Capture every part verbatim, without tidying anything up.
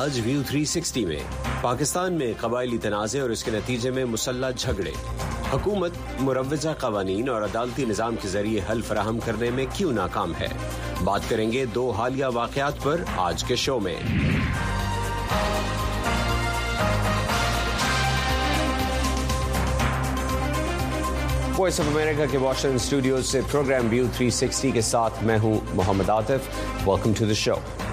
آج ویو تھری سکسٹی میں پاکستان میں قبائلی تنازع اور اس کے نتیجے میں مسلح جھگڑے، حکومت مروجہ قوانین اور عدالتی نظام کے ذریعے حل فراہم کرنے میں کیوں ناکام ہے؟ بات کریں گے دو حالیہ واقعات پر آج کے شو میں۔ وائس آف امریکہ کے واشنگٹن اسٹوڈیوز سے پروگرام ویو تھری سکسٹی کے ساتھ میں ہوں محمد عاطف۔ ویلکم ٹو دی شو۔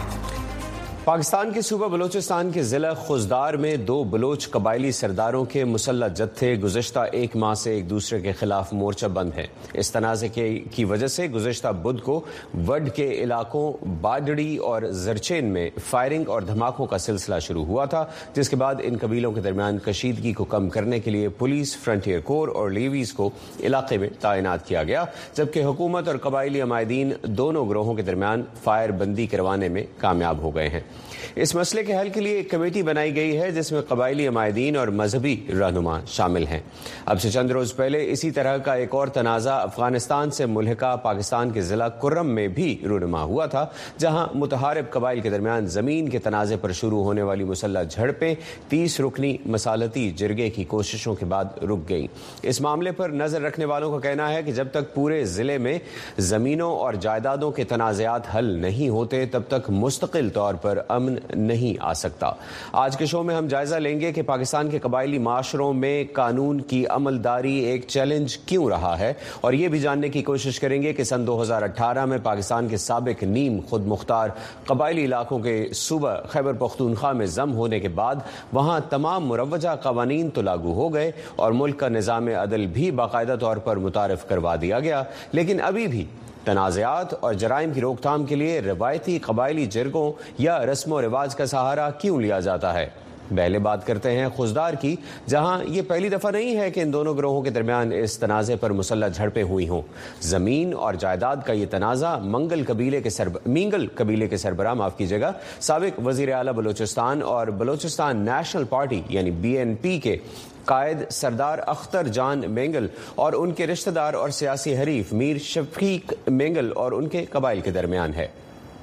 پاکستان کے صوبہ بلوچستان کے ضلع خوزدار میں دو بلوچ قبائلی سرداروں کے مسلح جتھے گزشتہ ایک ماہ سے ایک دوسرے کے خلاف مورچہ بند ہیں۔ اس تنازع کی وجہ سے گزشتہ بدھ کو وڈ کے علاقوں باڈڑی اور زرچین میں فائرنگ اور دھماکوں کا سلسلہ شروع ہوا تھا، جس کے بعد ان قبیلوں کے درمیان کشیدگی کو کم کرنے کے لیے پولیس، فرنٹیئر کور اور لیویز کو علاقے میں تعینات کیا گیا، جبکہ حکومت اور قبائلی عمائدین دونوں گروہوں کے درمیان فائر بندی کروانے میں کامیاب ہو گئے ہیں۔ اس مسئلے کے حل کے لیے ایک کمیٹی بنائی گئی ہے جس میں قبائلی عمائدین اور مذہبی رہنما شامل ہیں۔ اب سے چند روز پہلے اسی طرح کا ایک اور تنازع افغانستان سے ملحقہ پاکستان کے ضلع کرم میں بھی رونما ہوا تھا، جہاں متحارب قبائل کے درمیان زمین کے تنازع پر شروع ہونے والی مسلح جھڑپیں تیس رکنی مصالحتی جرگے کی کوششوں کے بعد رک گئیں۔ اس معاملے پر نظر رکھنے والوں کا کہنا ہے کہ جب تک پورے ضلع میں زمینوں اور جائیدادوں کے تنازعات حل نہیں ہوتے تب تک مستقل طور پر امن نہیں آ سکتا۔ آج کے شو میں ہم جائزہ لیں گے کہ پاکستان کے قبائلی معاشروں میں قانون کی عملداری ایک چیلنج کیوں رہا ہے، اور یہ بھی جاننے کی کوشش کریں گے کہ سن دو ہزار اٹھارہ میں پاکستان کے سابق نیم خود مختار قبائلی علاقوں کے صوبہ خیبر پختونخوا میں ضم ہونے کے بعد وہاں تمام مروجہ قوانین تو لاگو ہو گئے اور ملک کا نظام عدل بھی باقاعدہ طور پر متعارف کروا دیا گیا، لیکن ابھی بھی تنازعات اور جرائم کی روک تھام کے لیے روایتی قبائلی جرگوں یا رسم و رواج کا سہارا کیوں لیا جاتا ہے؟ پہلے بات کرتے ہیں خوزدار کی، جہاں یہ پہلی دفعہ نہیں ہے کہ ان دونوں گروہوں کے درمیان اس تنازع پر مسلح جھڑپیں ہوئی ہوں۔ زمین اور جائیداد کا یہ تنازع منگل قبیلے کے سرب... مینگل قبیلے کے سربراہ معاف کیجیے گا سابق وزیر اعلیٰ بلوچستان اور بلوچستان نیشنل پارٹی یعنی بی این پی کے قائد سردار اختر جان مینگل اور ان کے رشتہ دار اور سیاسی حریف میر شفیق مینگل اور ان کے قبائل کے درمیان ہے۔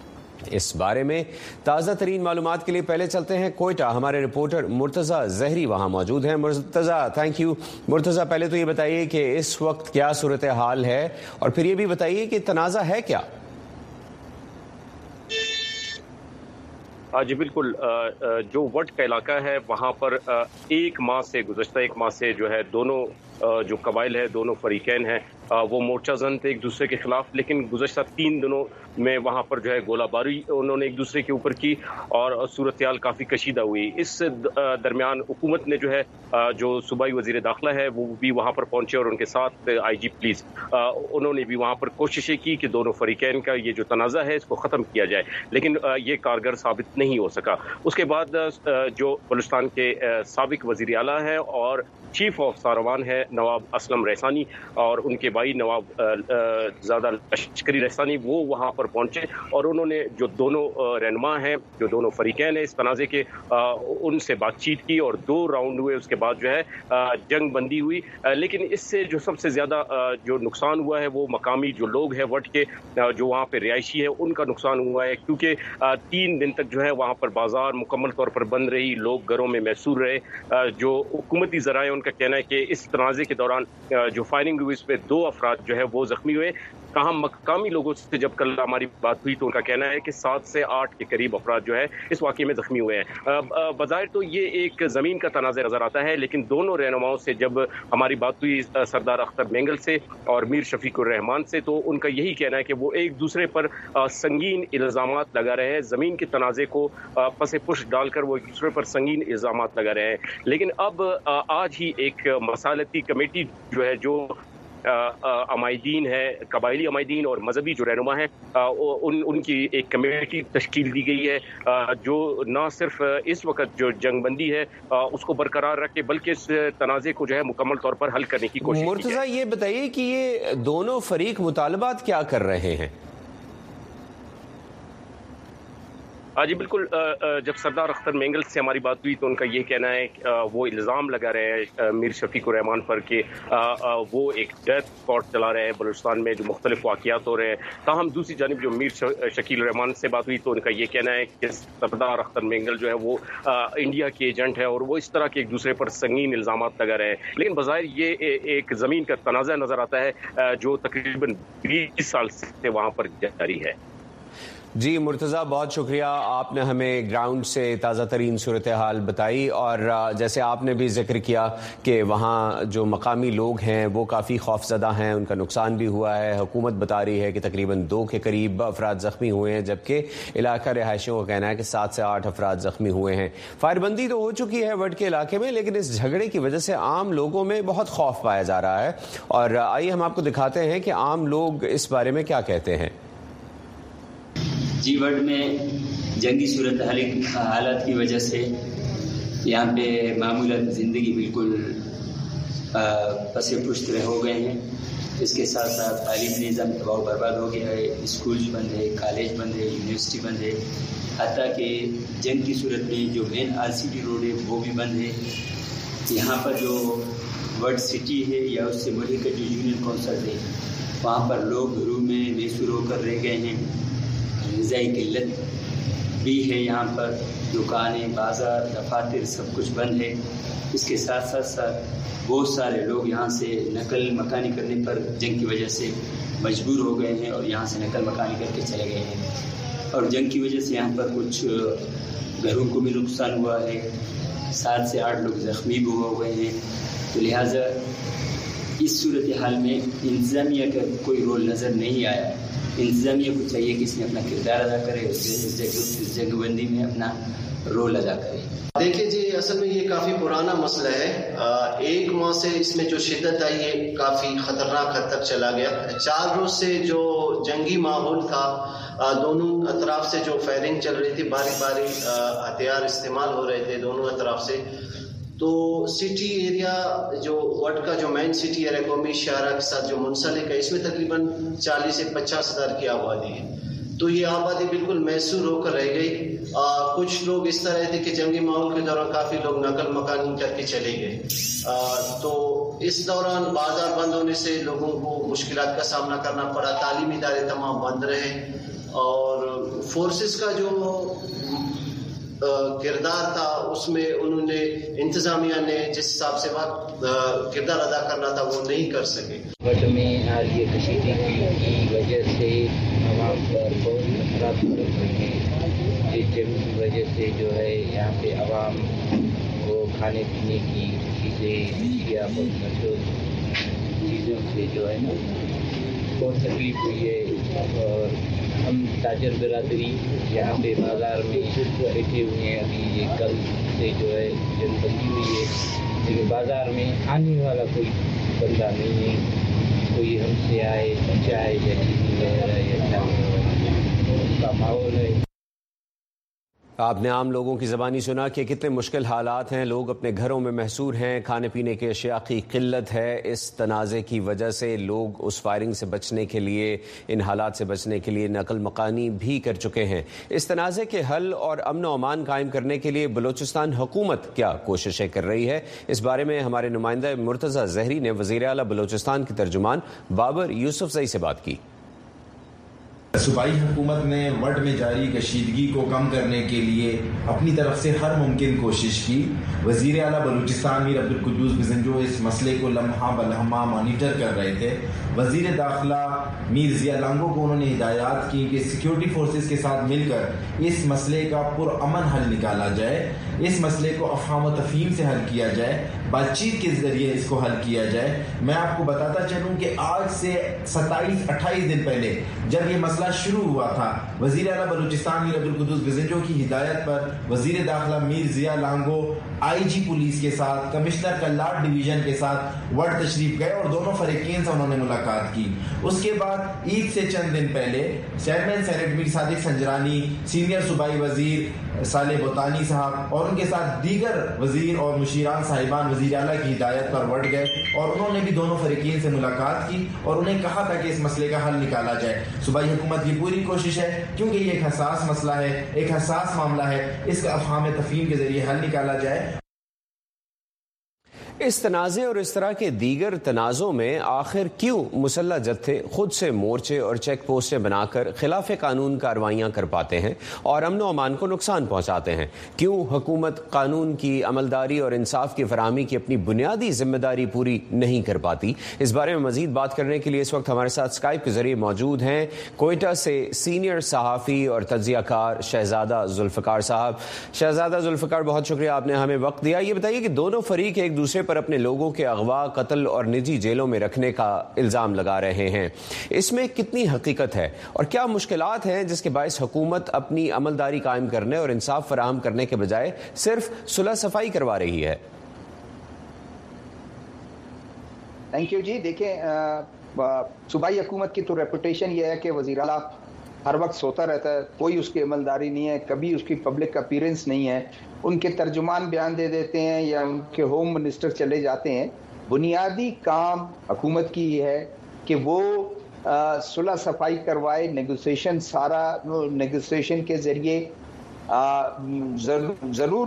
اس بارے میں تازہ ترین معلومات کے لیے پہلے چلتے ہیں کوئٹہ۔ ہمارے رپورٹر مرتضیٰ زہری وہاں موجود ہیں۔ مرتضیٰ تھینک یو۔ مرتضیٰ پہلے تو یہ بتائیے کہ اس وقت کیا صورتحال ہے، اور پھر یہ بھی بتائیے کہ تنازع ہے کیا؟ جی بالکل، جو وڈ کا علاقہ ہے وہاں پر ایک ماہ سے گزشتہ ایک ماہ سے جو ہے دونوں جو قبائل ہے، دونوں فریقین ہیں، وہ مورچہ زن تھے ایک دوسرے کے خلاف، لیکن گزشتہ تین دنوں میں وہاں پر جو ہے گولہ باری انہوں نے ایک دوسرے کے اوپر کی اور صورتحال کافی کشیدہ ہوئی۔ اس درمیان حکومت نے جو ہے جو صوبائی وزیر داخلہ ہے وہ بھی وہاں پر پہنچے اور ان کے ساتھ آئی جی پولیس انہوں نے بھی وہاں پر کوششیں کی کہ دونوں فریقین کا یہ جو تنازع ہے اس کو ختم کیا جائے، لیکن یہ کارگر ثابت نہیں ہو سکا۔ اس کے بعد جو بلوچستان کے سابق وزیر اعلیٰ ہیں اور چیف آف ساروان ہے نواب اسلم رحسانی اور ان کے بھائی نواب زادہ لشکری رحسانی، وہ وہاں پر پہنچے اور انہوں نے جو دونوں رہنما ہیں، جو دونوں فریقین ہیں اس تنازع کے، ان سے بات چیت کی اور دو راؤنڈ ہوئے۔ اس کے بعد جو ہے جنگ بندی ہوئی، لیکن اس سے جو سب سے زیادہ جو نقصان ہوا ہے وہ مقامی جو لوگ ہیں وڈ کے، جو وہاں پہ رہائشی ہیں، ان کا نقصان ہوا ہے، کیونکہ تین دن تک جو ہے وہاں پر بازار مکمل طور پر بند رہی، لوگ گھروں میں محصور رہے۔ جو حکومتی ذرائع ان کا کہنا ہے کہ اس تنازع کے دوران جو فائرنگ ہوئی اس پہ دو افراد جو ہے وہ زخمی ہوئے۔ تاہم مقامی لوگوں سے جب کل ہماری بات ہوئی تو ان کا کہنا ہے کہ سات سے آٹھ کے قریب افراد جو ہے اس واقعے میں زخمی ہوئے ہیں۔ بظاہر تو یہ ایک زمین کا تنازع نظر آتا ہے، لیکن دونوں رہنماؤں سے جب ہماری بات ہوئی سردار اختر مینگل سے اور میر شفیق الرحمان سے، تو ان کا یہی کہنا ہے کہ وہ ایک دوسرے پر سنگین الزامات لگا رہے ہیں، زمین کے تنازع کو پس پش ڈال کر وہ ایک دوسرے پر سنگین الزامات لگا رہے ہیں۔ لیکن اب آج ہی ایک مصالحتی کمیٹی جو ہے، جو عمائدین ہے، قبائلی عمائدین اور مذہبی جو رہنما ہیں، ان ان کی ایک کمیٹی تشکیل دی گئی ہے جو نہ صرف اس وقت جو جنگ بندی ہے اس کو برقرار رکھے بلکہ اس تنازع کو جو ہے مکمل طور پر حل کرنے کی کوشش کی ہے۔ مرتضیٰ یہ بتائیے کہ یہ دونوں فریق مطالبات کیا کر رہے ہیں؟ ہاں جی بالکل. جب سردار اختر مینگل سے ہماری بات ہوئی تو ان کا یہ کہنا ہے کہ وہ الزام لگا رہے ہیں میر شفیق الرحمان پر کہ وہ ایک ڈیتھ اسپاٹ چلا رہے ہیں بلوچستان میں جو مختلف واقعات ہو رہے ہیں. تاہم دوسری جانب جو میر شکیل الرحمان سے بات ہوئی تو ان کا یہ کہنا ہے کہ سردار اختر مینگل جو ہے وہ انڈیا کے ایجنٹ ہے اور وہ اس طرح کے ایک دوسرے پر سنگین الزامات لگا رہے ہیں. لیکن بظاہر یہ ایک زمین کا تنازع نظر آتا ہے جو تقریباً بیس سال سے وہاں پر جاری ہے. جی مرتضی، بہت شکریہ، آپ نے ہمیں گراؤنڈ سے تازہ ترین صورتحال بتائی. اور جیسے آپ نے بھی ذکر کیا کہ وہاں جو مقامی لوگ ہیں وہ کافی خوف زدہ ہیں، ان کا نقصان بھی ہوا ہے. حکومت بتا رہی ہے کہ تقریباً دو کے قریب افراد زخمی ہوئے ہیں، جبکہ علاقہ رہائشیوں کا کہنا ہے کہ سات سے آٹھ افراد زخمی ہوئے ہیں. فائر بندی تو ہو چکی ہے وڈ کے علاقے میں، لیکن اس جھگڑے کی وجہ سے عام لوگوں میں بہت خوف پایا جا رہا ہے. اور آئیے ہم آپ کو دکھاتے ہیں کہ عام لوگ اس بارے میں کیا کہتے ہیں. جی وڈ میں جنگی صورت حالات کی وجہ سے یہاں پہ معمولاً زندگی بالکل پس پشت ہو گئے ہیں. اس کے ساتھ ساتھ تعلیمی نظام تباہ و برباد ہو گیا ہے. اسکولز بند ہے، کالج بند ہے، یونیورسٹی بند ہے. حتیٰ کہ جنگ کی صورت میں جو مین آر سی ٹی روڈ ہے وہ بھی بند ہے. یہاں پر جو وڈ سٹی ہے یا اس سے ملک کا جو یونین کونسل ہے وہاں پر لوگ گھروں میں محصور ہو کر رہ گئے ہیں. غذائی قلت بھی ہے. یہاں پر دکانیں، بازار، دفاتر سب کچھ بند ہے. اس کے ساتھ ساتھ ساتھ بہت سارے لوگ یہاں سے نقل مکانی کرنے پر جنگ کی وجہ سے مجبور ہو گئے ہیں اور یہاں سے نقل مکانی کر کے چلے گئے ہیں. اور جنگ کی وجہ سے یہاں پر کچھ گھروں کو بھی نقصان ہوا ہے. سات سے آٹھ لوگ زخمی بھی ہو گئے ہیں. تو لہٰذا اس صورتحال میں انتظامیہ کا کوئی رول نظر نہیں آیا. انتظامیہ کو چاہیے کہ اس میں اپنا کردار ادا کرے اور اس جنگ بندی میں اپنا رول ادا کرے. دیکھیے جی، اصل میں یہ کافی پرانا مسئلہ ہے. ایک ماہ سے اس میں جو شدت آئی ہے کافی خطرناک حد تک چلا گیا. چار روز سے جو جنگی ماحول تھا، دونوں اطراف سے جو فائرنگ چل رہی تھی، باری باری ہتھیار استعمال ہو رہے تھے دونوں اطراف سے. تو سٹی ایریا جو وڈ کا جو مین سٹی ایریا قومی شاہراہ کے ساتھ جو منسلک ہے، اس میں تقریباً چالیس سے پچاس ہزار کی آبادی ہے. تو یہ آبادی بالکل محصور ہو کر رہ گئی. آ, کچھ لوگ اس طرح تھے کہ جنگی ماحول کے دوران کافی لوگ نقل مکانی کر کے چلے گئے. آ, تو اس دوران بازار بند ہونے سے لوگوں کو مشکلات کا سامنا کرنا پڑا. تعلیمی ادارے تمام بند رہے اور فورسز کا جو کردار تھا اس میں انہوں نے انتظامیہ نے جس حساب سے وقت کردار ادا کرنا تھا وہ نہیں کر سکے. وڈ میں آج یہ کشیدگی کی وجہ سے عوام پر بہت اثرات پڑ رہے ہیں. اس جنگ کی وجہ سے جو ہے یہاں پہ عوام کو کھانے پینے کی چیزیں یا مشہور چیزوں سے جو ہے نا بہت تکلیف ہوئی ہے. اور ہم تاجر برادری یہاں پہ بازار میں بیٹھے ہوئے ہیں. ابھی یہ کل سے جو ہے جنگ بندی ہوئی ہے، لیکن بازار میں آنے والا کوئی بندہ نہیں ہے. کوئی ہم سے آئے چائے یا چینی وغیرہ یا چاول کا ماحول ہے. آپ نے عام لوگوں کی زبانی سنا کہ کتنے مشکل حالات ہیں. لوگ اپنے گھروں میں محصور ہیں، کھانے پینے کے اشیاء کی قلت ہے. اس تنازع کی وجہ سے لوگ اس فائرنگ سے بچنے کے لیے، ان حالات سے بچنے کے لیے نقل مکانی بھی کر چکے ہیں. اس تنازع کے حل اور امن و امان قائم کرنے کے لیے بلوچستان حکومت کیا کوششیں کر رہی ہے، اس بارے میں ہمارے نمائندہ مرتضی زہری نے وزیر اعلیٰ بلوچستان کے ترجمان بابر یوسف زئی سے بات کی. صوبائی حکومت نے وڈ میں جاری کشیدگی کو کم کرنے کے لیے اپنی طرف سے ہر ممکن کوشش کی. وزیر اعلیٰ بلوچستان میر عبدالقدوس بزنجو اس مسئلے کو لمحہ بلمحہ مانیٹر کر رہے تھے. وزیر داخلہ میر ضیاء لانگو کو انہوں نے ہدایات کی کہ سیکیورٹی فورسز کے ساتھ مل کر اس مسئلے کا پرامن حل نکالا جائے. اس مسئلے کو افہام و تفہیم سے حل کیا جائے، بات چیت کے ذریعے اس کو حل کیا جائے. میں آپ کو بتاتا چلوں کہ آج سے ستائیس اٹھائیس دن پہلے جب یہ مسئلہ شروع ہوا تھا، وزیر اعلیٰ بلوچستان میر عبدالقدوس بزنجو کی ہدایت پر وزیر داخلہ میر ضیاء لانگو آئی جی پولیس کے ساتھ، کمشنر کلاٹ ڈویژن کے ساتھ وڈ تشریف گئے اور دونوں فریقین سے انہوں نے ملاقات کی. اس کے بعد عید سے چند دن پہلے چیئرمین سینٹ میر صادق سنجرانی، سینئر صوبائی وزیر صالح بوتانی صاحب اور ان کے ساتھ دیگر وزیر اور مشیران صاحبان وزیر اعلیٰ کی ہدایت پر وٹ گئے اور انہوں نے بھی دونوں فریقین سے ملاقات کی اور انہیں کہا تھا کہ اس مسئلے کا حل نکالا جائے. صوبائی حکومت کی پوری کوشش ہے کیونکہ یہ ایک حساس مسئلہ ہے, ایک حساس معاملہ ہے, اس کا افہام تفہیم کے ذریعے حل نکالا جائے. اس تنازع اور اس طرح کے دیگر تنازعوں میں آخر کیوں مسلح جتھے خود سے مورچے اور چیک پوسٹیں بنا کر خلاف قانون کارروائیاں کر پاتے ہیں اور امن و امان کو نقصان پہنچاتے ہیں؟ کیوں حکومت قانون کی عملداری اور انصاف کی فراہمی کی اپنی بنیادی ذمہ داری پوری نہیں کر پاتی؟ اس بارے میں مزید بات کرنے کے لیے اس وقت ہمارے ساتھ اسکائپ کے ذریعے موجود ہیں کوئٹہ سے سینئر صحافی اور تجزیہ کار شہزادہ ذوالفقار صاحب. شہزادہ ذوالفقار, بہت شکریہ آپ نے ہمیں وقت دیا. یہ بتائیے کہ دونوں فریق ایک دوسرے پر اپنے لوگوں کے اغوا, قتل اور نجی جیلوں میں رکھنے کا الزام لگا رہے ہیں. اس میں کتنی حقیقت ہے اور کیا مشکلات ہیں جس کے باعث حکومت اپنی عملداری قائم کرنے اور انصاف فراہم کرنے کے بجائے صرف صلح صفائی کروا رہی ہے؟ تھینک یو جی. دیکھیں, صوبائی حکومت کی تو ریپوٹیشن یہ ہے کہ وزیر اعلیٰ ہر وقت سوتا رہتا ہے, کوئی اس کی عملداری نہیں ہے, کبھی اس کی پبلک اپیرنس نہیں ہے, ان کے ترجمان بیان دے دیتے ہیں یا ان کے ہوم منسٹر چلے جاتے ہیں. بنیادی کام حکومت کی یہ ہے کہ وہ صلح صفائی کروائے, نیگوسیشن, سارا نیگوسیشن کے ذریعے ضرور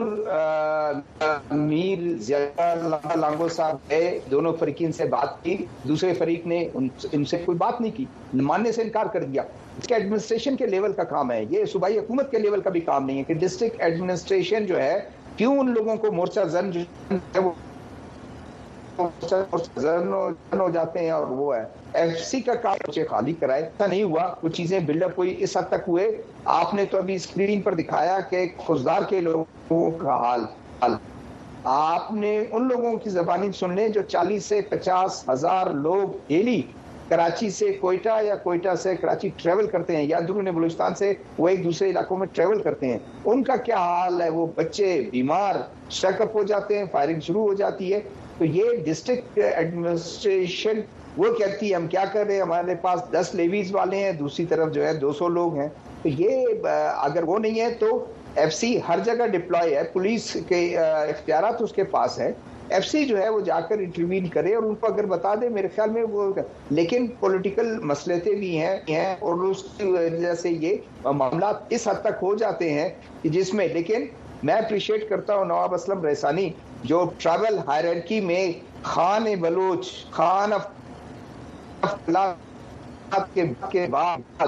میر زیادہ لانگو صاحب ہے, دونوں فریقین سے بات کی, دوسرے فریق نے ان سے کوئی بات نہیں کی, ماننے سے انکار کر دیا. اس کے ایڈمنسٹریشن کے لیول کا کام ہے, یہ صوبائی حکومت کے لیول کا بھی کام نہیں ہے کہ ڈسٹرکٹ ایڈمنسٹریشن جو ہے کیوں ان لوگوں کو مورچہ زن زن ہو جاتے ہیں اور وہ ہے ایف سی کا کام خالی کرائے. ایسا نہیں ہوا, کچھ چیزیں بلڈ اپ ہوئی, اس حد تک ہوئے. آپ نے تو ابھی اسکرین پر دکھایا کہ خزدار کے لوگوں کا حال حال آپ نے ان لوگوں کی زبانی سن لیں جو چالیس سے پچاس ہزار لوگ ڈیلی کراچی سے کوئٹہ یا کوئٹہ سے کراچی ٹریول کرتے ہیں یا اندرون بلوچستان سے وہ ایک دوسرے علاقوں میں ٹریول کرتے ہیں. ان کا کیا حال ہے؟ وہ بچے بیمار, اسٹرک اپ ہو جاتے ہیں, فائرنگ شروع ہو جاتی ہے. تو یہ ڈسٹرکٹ ایڈمنسٹریشن وہ کہتی ہے ہم کیا کر رہے ہیں, ہمارے پاس دس لیویز والے ہیں, دوسری طرف جو ہے دو سو لوگ ہیں. تو یہ اگر وہ نہیں ہے تو ایف سی ہر جگہ ڈپلوائے ہے, پولیس کے اختیارات اس کے پاس ہے. ایف سی جو ہے وہ جا کر انٹروین کرے اور ان کو اگر بتا دے, میرے خیال میں وہ, لیکن پولیٹیکل مسئلے بھی ہیں اور اس کی وجہ سے یہ معاملات اس حد تک ہو جاتے ہیں کہ جس میں, لیکن میں اپریشیٹ کرتا ہوں نواب اسلم رحسانی جو ٹرائبل ہائرارکی میں خان بلوچ, خان کے بعد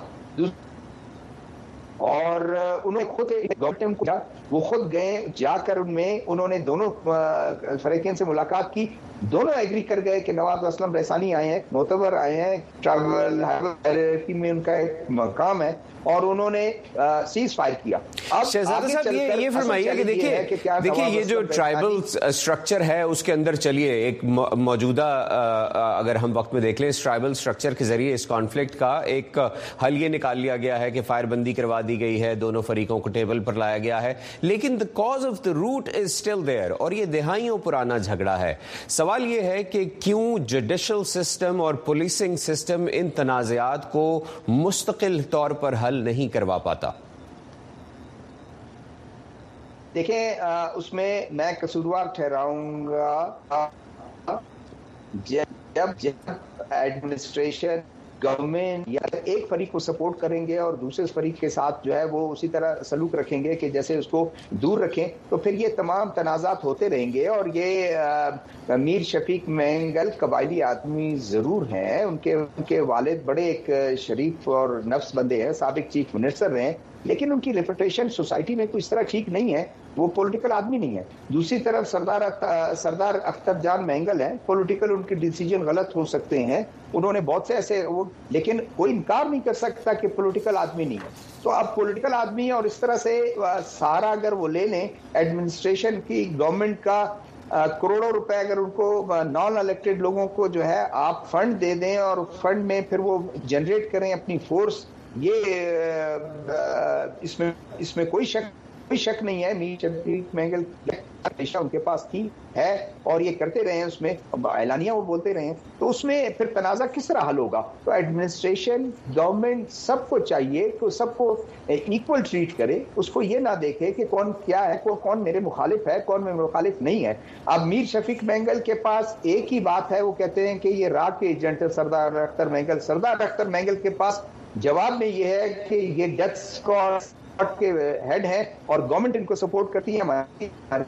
اور انہوں نے خود گورنمنٹ وہ خود گئے, جا کر ان میں انہوں نے دونوں فریقین سے ملاقات کی, دونوں ایگری کر گئے کہ نواب اسلم رحسانی آئے ہیں, معتبر آئے ہیں, ٹرائبل ہائرارکی میں ان کا ایک مقام ہے, اور انہوں نے سیز فائر کیا. شہزادہ صاحب یہ یہ فرمائیے کہ دیکھیے دیکھیے یہ جو ٹرائبل اسٹرکچر ہے اس کے اندر چلیے ایک موجودہ اگر ہم وقت میں دیکھ لیں, اس ٹرائبل اسٹرکچر کے ذریعے اس کانفلکٹ کا ایک حل یہ نکال لیا گیا ہے کہ فائر بندی کروا دی گئی ہے, دونوں فریقوں کو ٹیبل پر لایا گیا ہے, لیکن the cause of the root is still there اور یہ دہائیوں پرانا جھگڑا ہے. سوال یہ ہے کہ کیوں جوڈیشل سسٹم اور پولیسنگ سسٹم ان تنازعات کو مستقل طور پر حل نہیں کروا پاتا؟ دیکھیں, اس میں میں قصوروار ٹھہراؤں گا جب جب ایڈمنسٹریشن, گورنمنٹ یا ایک فریق کو سپورٹ کریں گے اور دوسرے فریق کے ساتھ جو ہے وہ اسی طرح سلوک رکھیں گے کہ جیسے اس کو دور رکھیں, تو پھر یہ تمام تنازعات ہوتے رہیں گے. اور یہ میر شفیق مینگل قبائلی آدمی ضرور ہیں, ان کے ان کے والد بڑے ایک شریف اور نفس بندے ہیں, سابق چیف منسٹر رہے, لیکن ان کی ریپوٹیشن سوسائٹی میں کوئی اس طرح ٹھیک نہیں ہے, وہ پولیٹیکل آدمی نہیں ہے. دوسری طرف سردار سردار اختر جان مینگل ہیں, پولیٹیکل ان کے ڈیسیجن غلط ہو سکتے ہیں, انہوں نے بہت سے ایسے, لیکن کوئی انکار نہیں کر سکتا کہ پولیٹیکل آدمی نہیں ہے. تو اب پولیٹیکل آدمی اور اس طرح سے سارا اگر وہ لے لیں ایڈمنسٹریشن کی, گورنمنٹ کا کروڑوں روپے اگر ان کو نان الیکٹڈ لوگوں کو جو ہے آپ فنڈ دے دیں اور فنڈ میں پھر وہ جنریٹ کریں اپنی فورس, یہ اس میں اس میں کوئی شک کوئی شک نہیں ہے. میر شفیق مینگل ہمیشہ ان کے پاس تھی ہے اور یہ کرتے رہے ہیں, اس میں اعلانیہ وہ بولتے رہے ہیں, تو اس میں پھر تنازع کس طرح حل ہوگا؟ تو ایڈمنسٹریشن, گورنمنٹ سب کو چاہیے کہ سب کو ایکول ٹریٹ کرے, اس کو یہ نہ دیکھے کہ کون کیا ہے, کون میرے مخالف ہے, کون میرے مخالف نہیں ہے. اب میر شفیق مینگل کے پاس ایک ہی بات ہے, وہ کہتے ہیں کہ یہ راگ کے ایجنٹ ہے سردار اختر مینگل. سردار اختر مینگل کے پاس جواب میں یہ ہے کہ یہ ڈیتھ اسکواڈ کے ہیڈ ہیں اور گورنمنٹ ان کو سپورٹ کرتی ہے.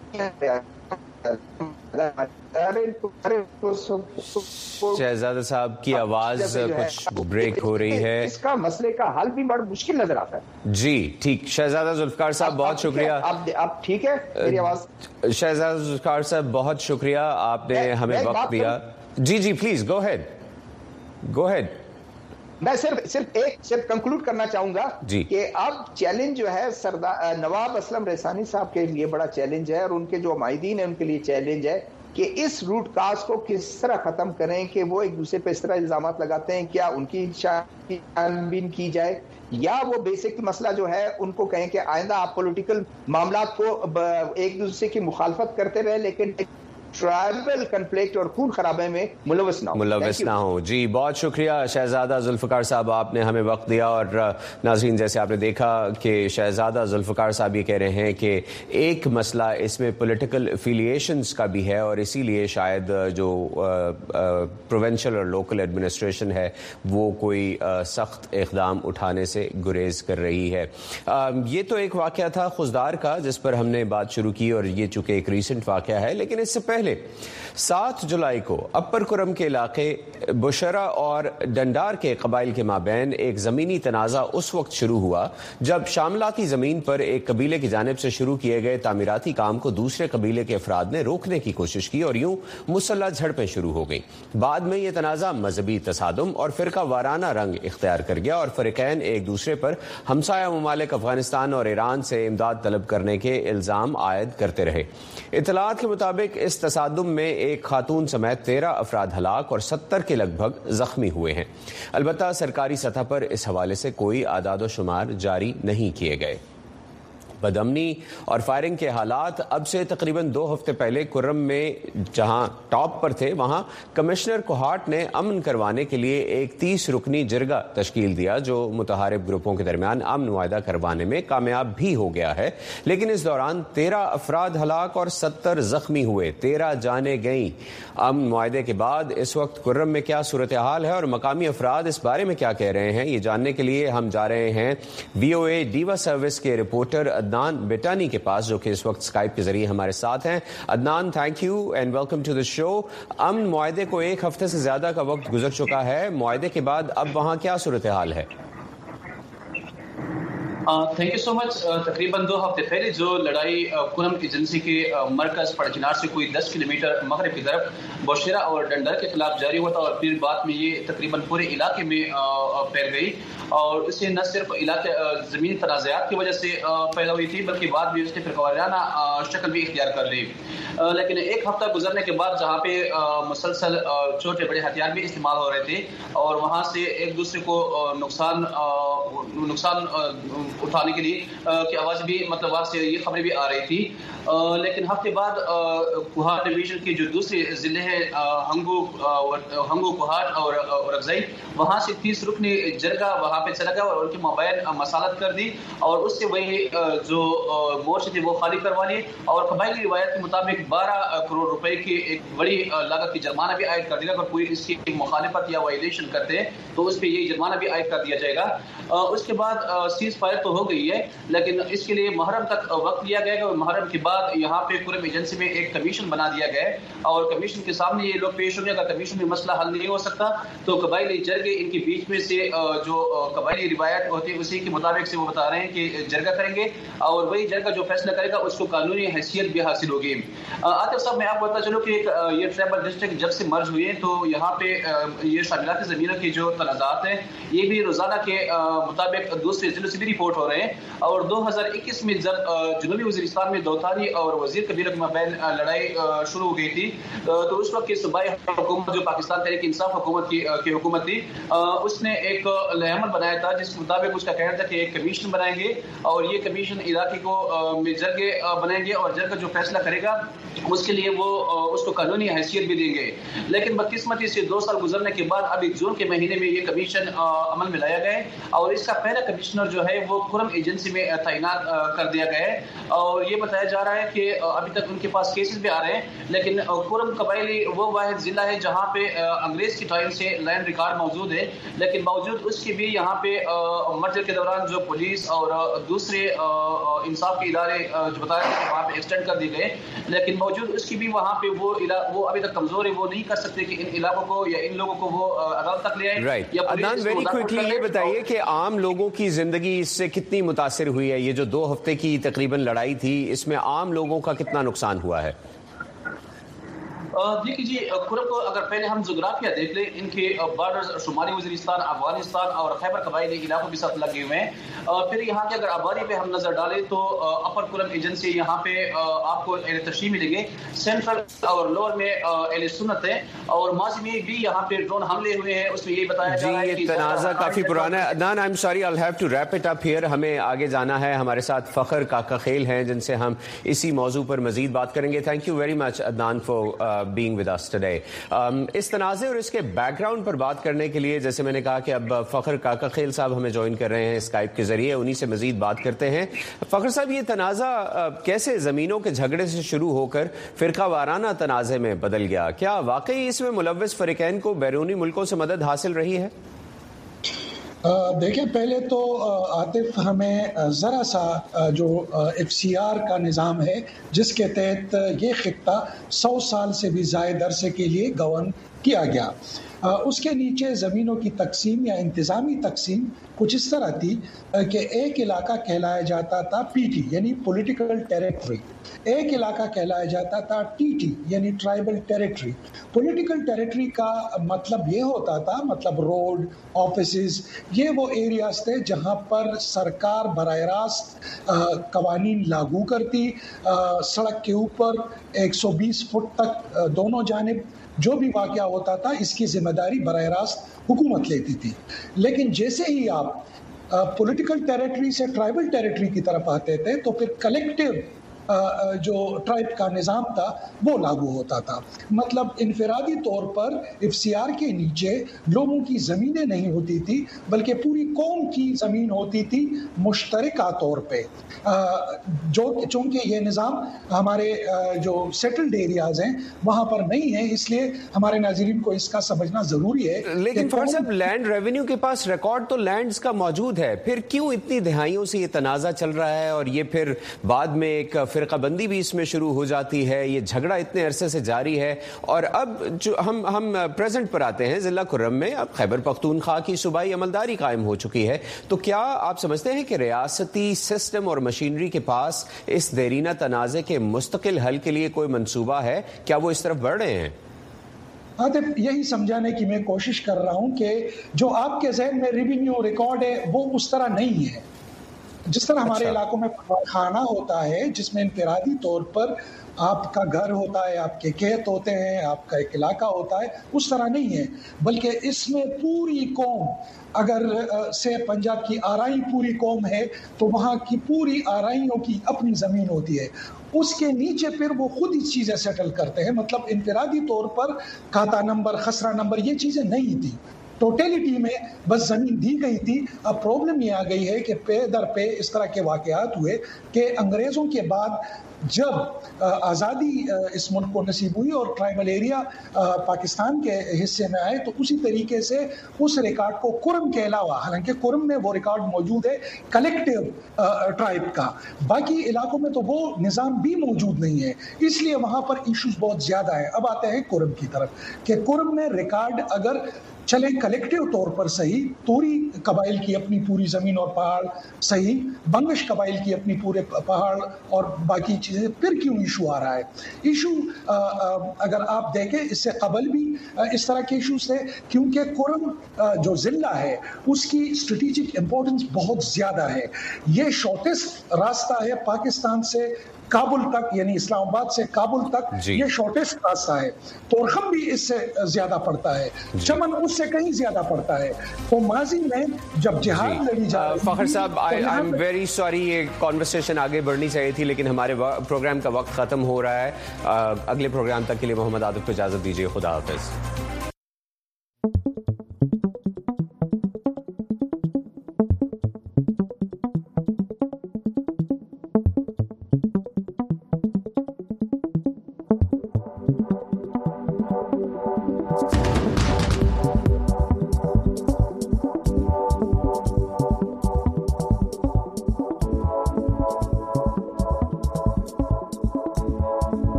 شہزادہ صاحب کی آواز کچھ بریک ہو رہی ہے, اس کا مسئلے کا حل بھی بڑا مشکل نظر آتا ہے. جی ٹھیک, شہزادہ ذوالفقار صاحب بہت شکریہ. آپ ٹھیک ہے میری آواز؟ شہزادہ ذوالفقار صاحب بہت شکریہ, آپ نے ہمیں وقت دیا. جی جی پلیز گو ہیڈ گو ہیڈ. میں صرف صرف ایک صرف کنکلوڈ کرنا چاہوں گا جی. کہ اب چیلنج جو ہے سردار نواب اسلم رسانی صاحب کے لیے بڑا چیلنج ہے, اور ان کے جو معاہدین ہیں ان کے لیے چیلنج ہے کہ اس روٹ کاز کو کس طرح ختم کریں کہ وہ ایک دوسرے پہ اس طرح الزامات لگاتے ہیں, کیا ان کی چھانبین کی جائے, یا وہ بیسک مسئلہ جو ہے ان کو کہیں کہ آئندہ آپ پولیٹیکل معاملات کو ایک دوسرے کی مخالفت کرتے رہے لیکن ٹرائبل کنفلکٹ اور خون خرابے میں ملوث نہ ہو ملوث نہ ہو. جی بہت شکریہ شہزادہ ذوالفقار صاحب, آپ نے ہمیں وقت دیا. اور ناظرین جیسے آپ نے دیکھا کہ شہزادہ ذوالفقار صاحب یہ کہہ رہے ہیں کہ ایک مسئلہ اس میں پولیٹیکل افیلیشنز کا بھی ہے, اور اسی لیے شاید جو پروونشل اور لوکل ایڈمنسٹریشن ہے وہ کوئی سخت اقدام اٹھانے سے گریز کر رہی ہے. یہ تو ایک واقعہ تھا خضدار کا جس پر ہم نے بات شروع کی, اور یہ چونکہ ایک ریسنٹ واقعہ ہے, لیکن اس سے پہلے سات جولائی کو اپر کرم کے علاقے بشرا اور ڈنڈار کے قبائل کے مابین ایک زمینی تنازع اس وقت شروع ہوا جب شاملاتی زمین پر ایک قبیلے کی جانب سے شروع کیے گئے تعمیراتی کام کو دوسرے قبیلے کے افراد نے روکنے کی کوشش کی, اور یوں مسلح جھڑپیں شروع ہو گئیں. بعد میں یہ تنازع مذہبی تصادم اور فرقہ وارانہ رنگ اختیار کر گیا, اور فریقین ایک دوسرے پر ہمسایہ ممالک افغانستان اور ایران سے امداد طلب کرنے کے الزام عائد کرتے رہے. اطلاعات کے مطابق اس تصادم میں ایک خاتون سمیت تیرہ افراد ہلاک اور ستر کے لگ بھگ زخمی ہوئے ہیں. البتہ سرکاری سطح پر اس حوالے سے کوئی اعداد و شمار جاری نہیں کیے گئے. بدامنی اور فائرنگ کے حالات اب سے تقریباً دو ہفتے پہلے کرم میں جہاں ٹاپ پر تھے, وہاں کمشنر کوہاٹ نے امن کروانے کے لیے ایک تیس رکنی جرگہ تشکیل دیا جو متحارب گروپوں کے درمیان امن معاہدہ کروانے میں کامیاب بھی ہو گیا ہے. لیکن اس دوران تیرہ افراد ہلاک اور ستر زخمی ہوئے, تیرہ جانیں گئیں. امن معاہدے کے بعد اس وقت کرم میں کیا صورتحال ہے اور مقامی افراد اس بارے میں کیا کہہ رہے ہیں, یہ جاننے کے لیے ہم جا رہے ہیں وی او اے ڈیوا سروس کے رپورٹر عدنان بیٹانی کے پاس, جو کہ اس وقت اسکائپ کے ذریعے ہمارے ساتھ ہیں. عدنان, تھینک یو اینڈ ویلکم ٹو دی شو. امن معاہدے کو ایک ہفتے سے زیادہ کا وقت گزر چکا ہے, معاہدے کے بعد اب وہاں کیا صورتحال ہے؟ تھینک یو سو مچ. تقریباً دو ہفتے پہلے جو لڑائی کرم ایجنسی کے مرکز پڑکنار سے کوئی دس کلو میٹر مغرب کی طرف بوشیرا اور ڈنڈر کے خلاف جاری ہوا تھا, اور پھر بعد میں یہ تقریباً پورے علاقے میں پھیل گئی, اور اسے نہ صرف علاقے زمینی تنازعات کی وجہ سے پیدا ہوئی تھی بلکہ بعد میں اس نے فرقہ وارانہ شکل بھی اختیار کر لی. لیکن ایک ہفتہ گزرنے کے بعد جہاں پہ مسلسل چھوٹے بڑے ہتھیار بھی استعمال ہو رہے تھے اور وہاں سے ایک دوسرے کو نقصان نقصان اٹھانے کے لیے کی آواز بھی مطلب وہاں سے یہ خبریں بھی آ رہی تھی, لیکن ہفتے بعد کوہاٹ ڈویژن کے جو دوسرے ضلع ہیں ہنگو ہنگو کوہاٹ اور اورکزئی, وہاں سے تیس رکنی جرگہ وہاں پہ چلا گیا اور ان کی مابین مسالت کر دی, اور اس سے وہی جو مورچے تھے وہ خالی کروا لیے, اور قبائلی روایت کے مطابق بارہ کروڑ روپے کی ایک بڑی لاگت کی جرمانہ بھی عائد کر دیا گا. اگر کوئی اس کی مخالفت یا وائلیشن کرتے ہیں تو اس پہ یہ جرمانہ بھی عائد کر دیا جائے گا. اس کے بعد سیز فائر تو ہو گئی ہے, لیکن اس کے لیے محرم تک وقت لیا گیا گا. محرم کے بعد یہاں پہ کرم ایجنسی میں ایک کمیشن بنا دیا گیا ہے, اور کمیشن کے سامنے یہ لوگ پیش ہوں گے. اگر کمیشن میں مسئلہ حل نہیں ہو سکتا تو قبائلی جرگے ان کے بیچ میں سے جو قبائلی روایت ہوتی ہے اسی کے مطابق سے وہ بتا رہے ہیں کہ جرگہ کریں گے, اور وہی جرگہ جو فیصلہ کرے گا اس کو قانونی حیثیت بھی حاصل ہوگی. عاطف صاحب, میں آپ کو بتا چلوں کہ یہ ٹرائبل ڈسٹرکٹ جب سے مرج ہوئے تو یہاں پہ یہ شاملاتی زمینوں کی جو تنازعات ہیں یہ بھی روزانہ کے مطابق دوسرے ضلعوں سے بھی رپورٹ ہو رہے ہیں. اور دو ہزار اکیس میں جب جنوبی وزیرستان میں دوتاری اور وزیر قبیلہ کے مابین لڑائی شروع ہو گئی تھی تو اس وقت کی صوبائی حکومت جو پاکستان تحریک انصاف حکومت کی, کی حکومت تھی, اس نے ایک عمل بنایا تھا جس کے مطابق اس کا کہنا تھا کہ ایک کمیشن بنائیں گے اور یہ کمیشن علاقے کو میں جرگے بنائیں گے اور جرگہ جو فیصلہ کرے گا اس کے لیے وہ اس کو قانونی حیثیت بھی دیں گے. لیکن بدقسمتی سے دو سال گزرنے کے بعد ابھی جون کے مہینے میں یہ کمیشن عمل میں لایا گیا ہے اور اس کا پہلا کمشنر جو ہے وہ کرم ایجنسی میں تعینات کر دیا گیا ہے. اور یہ بتایا جا رہا ہے کہ ابھی تک ان کے پاس کیسز بھی آ رہے ہیں لیکن کرم قبائلی وہ واحد ضلع ہے جہاں پہ انگریز کی ٹائم سے لینڈ ریکارڈ موجود ہے. لیکن باوجود اس کے بھی یہاں پہ مرجر کے دوران جو پولیس اور دوسرے انصاف کے ادارے جو بتا رہے ہیں کہ وہاں پہ ایکسٹینڈ کر دیے گئے لیکن باوجود اس کی بھی وہاں پہ وہ وہ ابھی تک کمزور ہے. وہ نہیں کر سکتے کہ ان علاقوں کو یا ان لوگوں کو وہ عدالت تک لے آئے. عدنان ویری کوئکلی یہ بتائیے کہ عام لوگوں کی زندگی اس سے کتنی متاثر ہوئی ہے؟ یہ جو دو ہفتے کی تقریباً لڑائی تھی اس میں عام لوگوں کا کتنا نقصان ہوا ہے؟ دیکھیے جی کرم کو اگر پہلے ہم جغرافیہ دیکھ لیں ان کے بارڈر شمالی وزیرستان افغانستان اور خیبر قبائلی علاقوں کے ساتھ لگے ہوئے ہیں. پھر یہاں کے اگر آبادی پہ ہم نظر ڈالیں تو اپر کرم ایجنسی یہاں پہ آپ کو اہل تشریح ملیں گے. سینٹرل اور لوور میں اہل سنت ہے اور ماضی میں بھی یہاں پہ ڈرون حملے ہوئے ہیں. اس میں یہ بتایا جا رہا ہے کہ تنازع کافی پرانا ہے. عدنان آئی ایم سوری آئی ول ہیو ٹو ریپ اٹ اپ ہیئر. ہمیں آگے جانا ہے. ہمارے ساتھ فخر کاکا خیل ہیں جن سے ہم اسی موضوع پر مزید بات کریں گے. تھینک یو ویری مچ عدنان فار بینگ ود اس ٹوڈے. اس تنازع اور اس کے بیک گراؤنڈ پر بات کرنے کے لیے جیسے میں نے کہا کہ اب فخر کاکا خیل صاحب ہمیں جوائن کر رہے ہیں اسکائپ کے ذریعے. انہی سے مزید بات کرتے ہیں. فخر صاحب یہ تنازع کیسے زمینوں کے جھگڑے سے شروع ہو کر فرقہ وارانہ تنازع میں بدل گیا؟ کیا واقعی اس میں ملوث فریقین کو بیرونی ملکوں سے مدد حاصل رہی ہے؟ دیکھیں پہلے تو عاطف ہمیں ذرا سا جو ایف سی آر کا نظام ہے جس کے تحت یہ خطہ سو سال سے بھی زائد عرصے کے لیے گورن کیا گیا اس کے نیچے زمینوں کی تقسیم یا انتظامی تقسیم کچھ اس طرح تھی کہ ایک علاقہ کہلایا جاتا تھا پی ٹی یعنی پولیٹیکل ٹیریٹری، ایک علاقہ کہلایا جاتا تھا ٹی ٹی یعنی ٹرائبل ٹیریٹری. پولیٹیکل ٹیریٹری کا مطلب یہ ہوتا تھا مطلب روڈ، آفیسز، یہ وہ ایریاز تھے جہاں پر سرکار براہ راست قوانین لاگو کرتی. سڑک کے اوپر ایک سو بیس فٹ تک دونوں جانب جو بھی واقعہ ہوتا تھا اس کی ذمہ داری براہ راست حکومت لیتی تھی. لیکن جیسے ہی آپ پولیٹیکل ٹیریٹری سے ٹرائبل ٹیریٹری کی طرف آتے تھے تو پھر کلیکٹیو جو ٹرائب کا نظام تھا وہ لاگو ہوتا تھا. مطلب انفرادی طور پر ایف سی آر کے نیچے لوگوں کی زمینیں نہیں ہوتی تھی بلکہ پوری قوم کی زمین ہوتی تھی مشترکہ طور پہ. جو چونکہ یہ نظام ہمارے جو سیٹلڈ ایریاز ہیں وہاں پر نہیں ہے اس لیے ہمارے ناظرین کو اس کا سمجھنا ضروری ہے. لیکن فخر صاحب لینڈ ریونیو کے پاس ریکارڈ تو لینڈز کا موجود ہے، پھر کیوں اتنی دہائیوں سے یہ تنازع چل رہا ہے اور یہ پھر بعد میں ایک فرقہ بندی بھی اس میں شروع ہو جاتی ہے؟ یہ جھگڑا اتنے عرصے سے جاری ہے اور اب جو ہم ہم پریزنٹ پر آتے ہیں ضلع کرم میں اب خیبر پختونخوا کی صوبائی عملداری قائم ہو چکی ہے. تو کیا آپ سمجھتے ہیں کہ ریاستی سسٹم اور مشینری کے پاس اس دیرینہ تنازع کے مستقل حل کے لیے کوئی منصوبہ ہے؟ کیا وہ اس طرف بڑھ رہے ہیں؟ عاطف یہی سمجھانے کی میں کوشش کر رہا ہوں کہ جو آپ کے ذہن میں ریونیو ریکارڈ ہے وہ اس طرح نہیں ہے. جس طرح ہمارے اچھا. علاقوں میں خانہ ہوتا ہے جس میں انفرادی طور پر آپ کا گھر ہوتا ہے، آپ کے کھیت ہوتے ہیں، آپ کا ایک علاقہ ہوتا ہے، اس طرح نہیں ہے بلکہ اس میں پوری قوم، اگر سے پنجاب کی آرائی پوری قوم ہے تو وہاں کی پوری آرائیوں کی اپنی زمین ہوتی ہے. اس کے نیچے پھر وہ خود ہی چیزیں سیٹل کرتے ہیں. مطلب انفرادی طور پر کھاتا نمبر، خسرہ نمبر یہ چیزیں نہیں تھی، ٹوٹیلٹی میں بس زمین دی گئی تھی. اب پرابلم یہ آ گئی ہے کہ پے در پہ اس طرح کے واقعات ہوئے کہ انگریزوں کے بعد جب آزادی اس ملک کو نصیب ہوئی اور ٹرائبل ایریا پاکستان کے حصے میں آئے تو اسی طریقے سے اس ریکارڈ کو کرم کے علاوہ، حالانکہ کرم میں وہ ریکارڈ موجود ہے کلیکٹیو ٹرائب کا، باقی علاقوں میں تو وہ نظام بھی موجود نہیں ہے، اس لیے وہاں پر ایشوز بہت زیادہ ہیں. اب آتے ہیں کرم کی طرف کہ کرم میں ریکارڈ اگر چلے کلیکٹیو طور پر صحیح، توری قبائل کی اپنی پوری زمین اور پہاڑ صحیح، بنگش قبائل کی اپنی پورے پہاڑ اور باقی چیزیں، پھر کیوں ایشو آ رہا ہے؟ ایشو اگر آپ دیکھیں اس سے قبل بھی اس طرح کے ایشوز تھے کیونکہ کرم جو ضلع ہے اس کی اسٹریٹجک امپورٹنس بہت زیادہ ہے. یہ شارٹیسٹ راستہ ہے پاکستان سے काबुल तक यानी इस्लामाबाद से काबुल तक ये शॉर्टेस्ट रास्ता है। तोरखम भी इससे ज्यादा पड़ता है, चमन उससे कहीं ज्यादा पड़ता है। तो माजी में जब जिहाद लड़ी जा रही फखर साहब, आई एम वेरी सॉरी, ये कॉन्वर्सेशन आगे बढ़नी चाहिए थी लेकिन हमारे प्रोग्राम का वक्त खत्म हो रहा है। अगले प्रोग्राम तक के लिए मोहम्मद आतिफ को इजाजत दीजिए। खुदा हाफिज।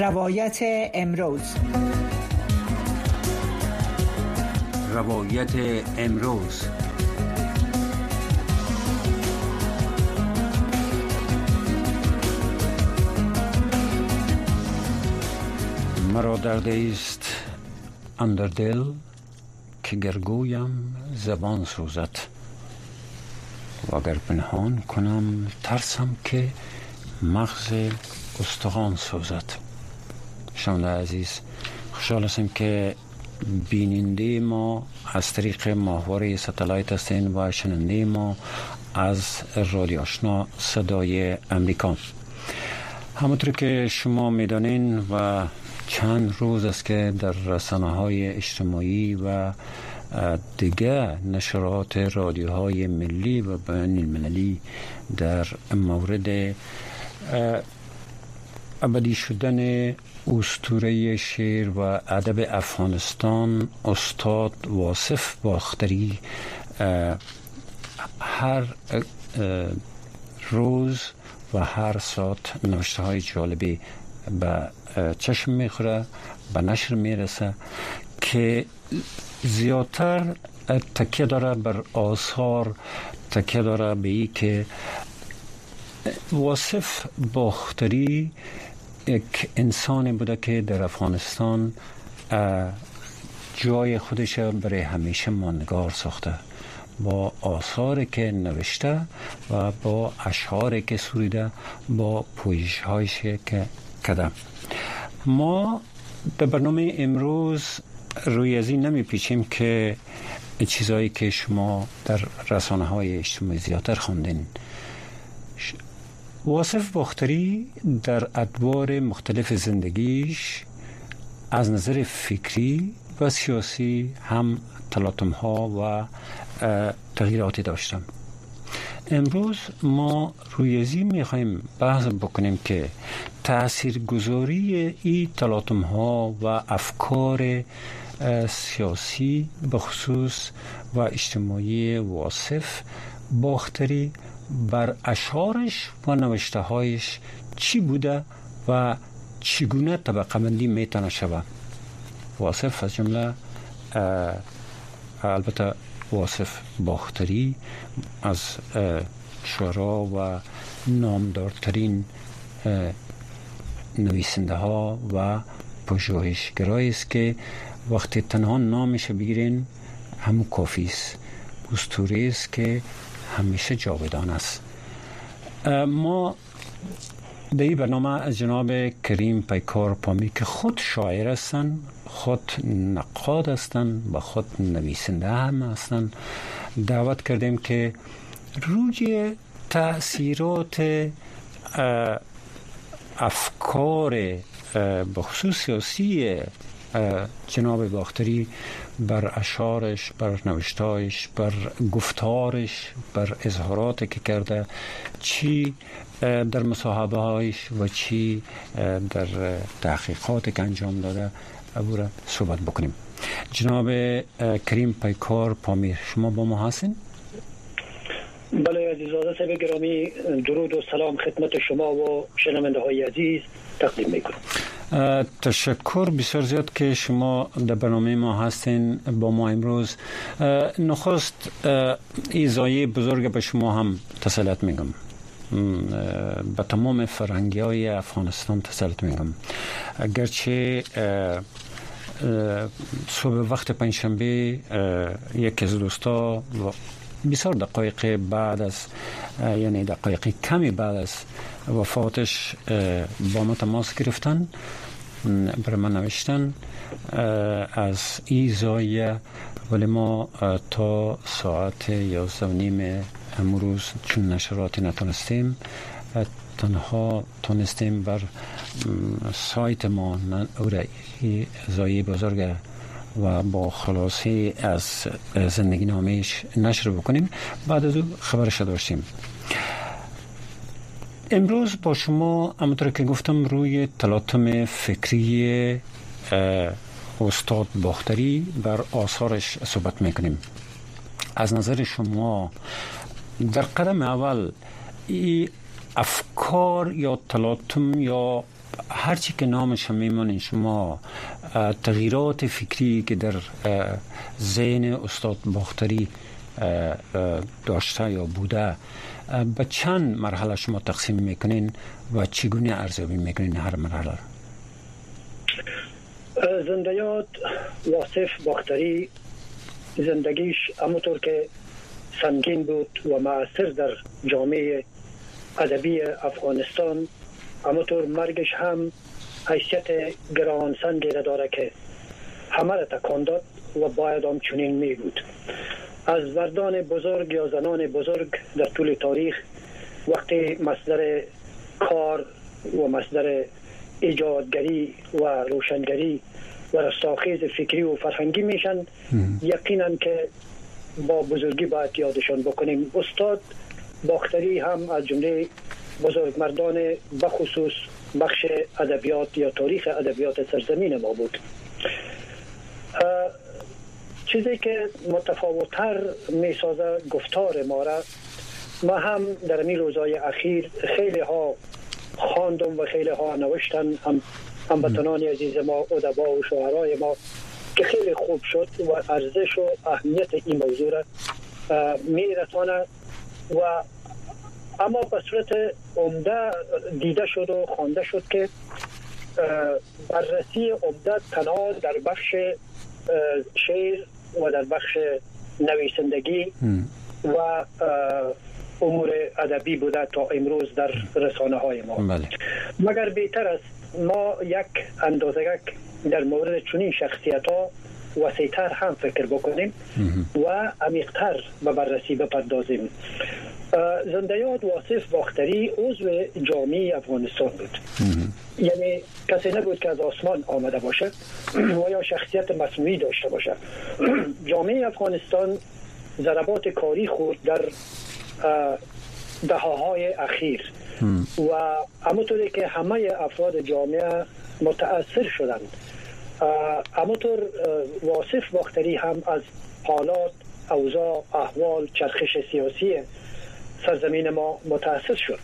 روایت امروز. روایت امروز. مرا درد است اندر دل که گرگویم زبان سوزد و اگر پنهان کنم ترسم که مغز استخوان سوزد. شنونده عزیز، خوشحال هستم که بیننده ما از طریق ماهواره ستلایت هستین و شنونده ما از رادیو آشنا صدای امریکا. همونطور که شما میدانین و چند روز است که در رسانه‌های اجتماعی و دیگر نشرات رادیوهای ملی و بین المللی در مورد ابدی شدن اسطوره شعر و ادب افغانستان استاد واصف باختری هر روز و هر ساعت نوشته های جالبی به چشم میخوره، به نشر میرسه که زیادتر تکیه داره بر آثار، تکیه داره به ای که واصف باختری یک انسانی بوده که در افغانستان جای خودش برای همیشه ماندگار ساخته، با آثاری که نوشته و با اشعاری که سروده، با پویش‌هایش که کرده. ما در برنامه امروز روی از این نمی پیچیم که چیزایی که شما در رسانه های اجتماعی زیادتر خوندین. واصف باختری در ادوار مختلف زندگیش از نظر فکری و سیاسی هم تلاطم ها و تغییراتی داشتم. امروز ما روی ازی میخوایم بحث بکنیم که تاثیرگذاری این تلاطم ها و افکار سیاسی بخصوص و اجتماعی واصف باختری بر اشعارش و نوشته هایش چی بوده و چگونه طبقه بندی میتونه شود. واصف از جمله البته واصف باختری از شعرا و نامدارترین نویسنده ها و پژوهشگرایی است که وقتی تنها نامش بگیرین همون کافی است. اسطوره است که همیشه جاودان است. ما در این برنامه از جناب کریم پیکار پامی که خود شاعر هستن، خود نقاد هستن و خود نویسنده هم هستن دعوت کردیم که روی تأثیرات افکار بخصوص سیاسی جناب باختری بر اشعارش، بر نوشتایش، بر گفتارش، بر اظهاراتی که کرده، چی در مصاحبه هایش و چی در تحقیقاتی که انجام داده ابوره صحبت بکنیم. جناب کریم پیکار پامیر، شما با ما هستین؟ بله عزیزاده صاحب گرامی، درود و سلام خدمت شما و شنونده های عزیز تقدیم میکنم. تشکر بسیار زیاد که شما در برنامه ما هستین با ما امروز. نخست ایزایی بزرگ به شما هم تسلیت میگم، به تمام فرهنگی های افغانستان تسلیت میگم. اگرچه صبح وقت پنجشنبه یک از دوستا بسیار دقایق بعد از یعنی دقایق کمی بعد از وفاتش با ما تماس گرفتن، برای من نوشتن از این زاویه، ولی ما تا ساعت یازده و نیم امروز چون نشراتی نتونستیم، تنها تونستیم بر سایت ما اوری زایی بزرگ و با خلاصه از زندگی نامش نشر بکنیم. بعد از او خبرش داشتیم. امروز با شما همونطور که گفتم روی تلاطم فکری استاد باختری بر آثارش صحبت میکنیم. از نظر شما در قدم اول این افکار یا تلاطم یا هرچی که نامش هم میمانین شما تغییرات فکری که در ذهن استاد باختری داشته یا بوده به چند مرحله شما تقسیم میکنین و چگونه ارزیابی میکنین هر مرحله؟ زنده یاد واصف باختری زندگیش همونطور که سنگین بود و مؤثر در جامعه ادبی افغانستان، همونطور مرگش هم حیثیت گرانسنگی را داره که همه را تکان داد و باید هم چنین می بود. از مردان بزرگ یا زنان بزرگ در طول تاریخ وقتی مصدر کار و مصدر ایجادگری و روشنگری و رستاخیز فکری و فرهنگی میشن، یقینا که با بزرگی باید یادشان بکنیم. استاد باختری هم از جمله بزرگ مردان بخصوص بخش ادبیات یا تاریخ ادبیات سرزمین ما بود. چیزی که متفاوت‌تر می‌سازه گفتار ما را، ما هم در این روزهای اخیر خیلی ها خواندم و خیلی ها نوشتن، هم هموطنان عزیز ما، ادبا و شاعرای ما، که خیلی خوب شد و ارزش و اهمیت این موضوع را می‌رساند و اما به صورت عمده دیده شد و خوانده شد که بررسی عمده تنها در بخش شعر و در بخش نویسندگی و امور ادبی بوده تا امروز در رسانه های ما. بله. مگر بهتر است ما یک اندازه در مورد چنین شخصیت ها وسیع‌تر هم فکر بکنیم و عمیق‌تر به بررسی بپردازیم. زنده یاد واصف باختری عضو جامعه افغانستان بود. یعنی کسی نبود که از آسمان آمده باشه و یا شخصیت مصنوعی داشته باشه. جامعه افغانستان ضربات کاری خورد در دهه‌های اخیر و همونطوری که همه افراد جامعه متأثر شدند، همونطور واصف باختری هم از حالات، اوضاع، احوال، چرخش سیاسی سرزمین ما متأثر شد.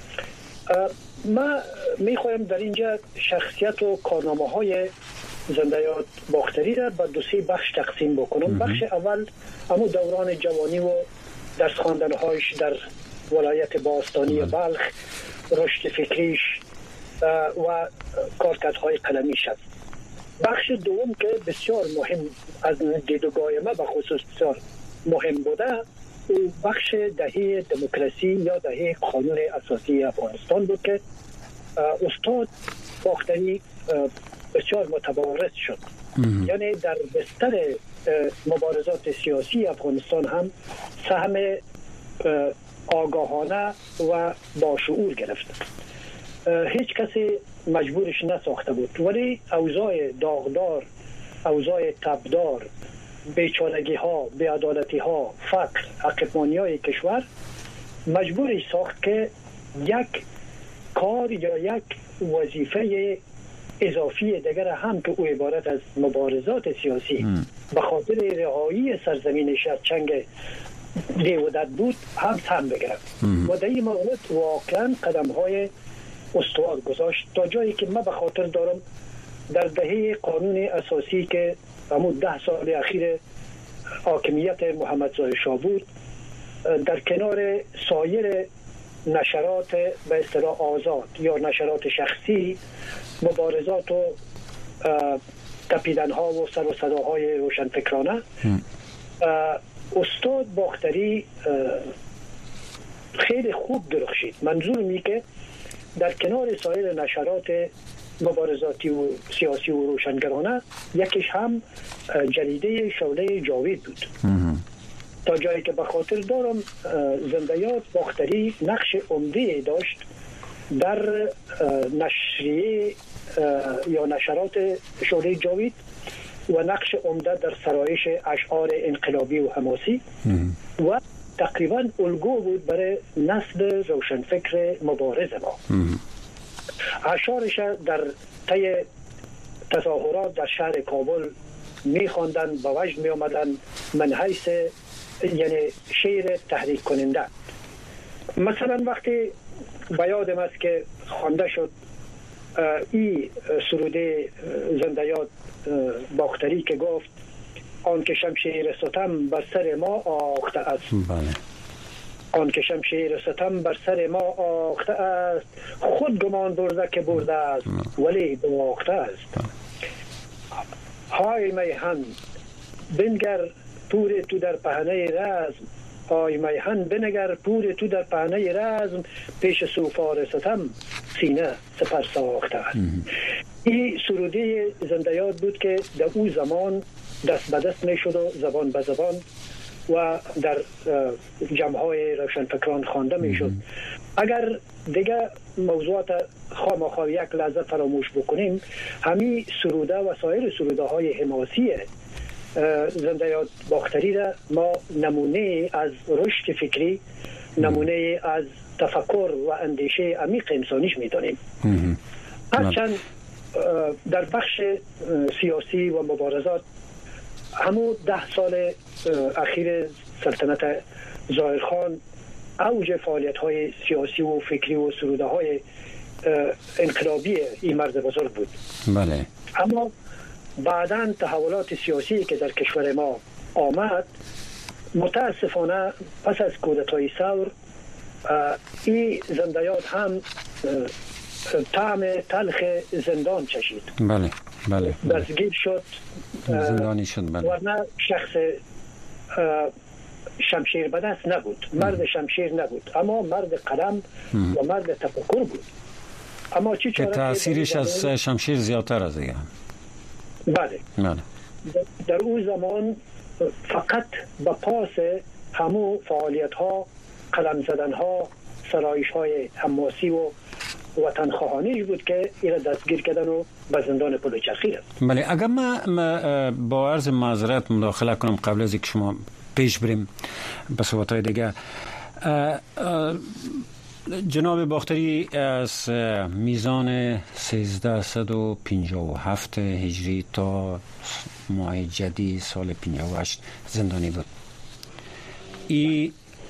ما میخوایم در اینجا شخصیت و کارنامه های زنده یاد باختری را به دو سه بخش تقسیم بکنم. بخش اول همون دوران جوانی و درس خواندن‌هایش در ولایت باستانی بلخ، رشد فکریش و کارکردهای قلمیش است. بخش دوم که بسیار مهم از دیدگاه ما به خصوص بسیار مهم بوده، او بخش دهه دموکراسی یا دهه قانون اساسی افغانستان بود که استاد باختری بسیار متبارز شد. یعنی در بستر مبارزات سیاسی افغانستان هم سهم آگاهانه و با شعور گرفت. هیچ کسی مجبورش نساخته بود، ولی اوضاع داغدار، اوضاع تبدار، بیچارگی ها، بی‌عدالتی ها، فقر، عقب‌مانی های کشور مجبورش ساخت که یک کار یا یک وظیفه اضافی دیگر هم که او عبارت از مبارزات سیاسی به خاطر رهایی سرزمینش از چنگ دیودت بود هم سهم بگیرد و در این مورد واقعا قدم های استوار گذاشت تا جایی که من به خاطر دارم در دهه قانون اساسی که همون ده سال اخیر حاکمیت محمدزای شاه بود، در کنار سایر نشرات به اصطلاح آزاد یا نشرات شخصی، مبارزات و تپیدن ها و سر و صداهای روشنفکرانه، استاد باختری خیلی خوب درخشید. منظور می که در کنار سایر نشرات مبارزاتی و سیاسی و روشنگرانه، یکیش هم جریده شعله جاوید بود. تا جایی که به خاطر دارم زنده یاد باختری نقش عمده داشت در نشریه یا نشرات شعله جاوید و نقش عمده در سرایش اشعار انقلابی و حماسی و تقریبا الگو بود برای نسل روشنفکر مبارز ما. اشعارش در طی تظاهرات در شهر کابل می‌خواندن، با وجد می آمدن من حیث یعنی شعر تحریک کننده. مثلا وقتی به یادم است که خوانده شد این سروده زنده یاد باختری که گفت آن که شمشیر ستم بر سر ما آخته است. بله. آن که شمشیر ستم بر سر ما آخته است، خود گمان برده که برده است ولی باخته است. های میهن بنگر پور تو در پهنه رزم، های میهن بنگر پور تو در پهنه رزم، پیش سوفار ستم سینه سپر ساخته است. این سروده زنده یاد بود که در اون زمان دست به دست می شد و زبان به زبان و در جمعهای روشنفکران خوانده می شد. اگر دیگه موضوعات خامخا یک لحظه فراموش بکنیم، همین سروده و سایر سروده های حماسی زنده یاد باختری را ما نمونه از رشد فکری، نمونه از تفکر و اندیشه عمیق انسانیش می دانیم. هرچند در بخش سیاسی و مبارزات همون ده سال اخیر سلطنت ظاهرخان اوج فعالیت های سیاسی و فکری و سروده های انقلابی این مرد بزرگ بود. بله. اما بعداً تحولات سیاسی که در کشور ما آمد، متاسفانه پس از کودتای ثور این زنده یاد هم طعم تلخ زندان چشید. بله بله. دستگیر شد، زندانی شد. بله. ورنه شخص شمشیر به دست نبود، مرد شمشیر نبود، اما مرد قلم و مرد تفکر بود. اما چی که تأثیرش از شمشیر زیادتر از دیگه. بله. بله. در اون زمان فقط با پاس همو فعالیت ها، قلم زدن ها، سرایش های حماسی و وطن خواهانیش بود که ایره دستگیر کردن و به زندان پلوچرخی رفت. بله. اگر ما با عرض معذرت مداخله کنم قبل از اینکه شما پیش بریم به صحبت‌های دیگه، جناب باختری از میزان سیزده و پنجاه و هفت هجری تا ماه جدی سال پنجاه و هشت زندانی بود. این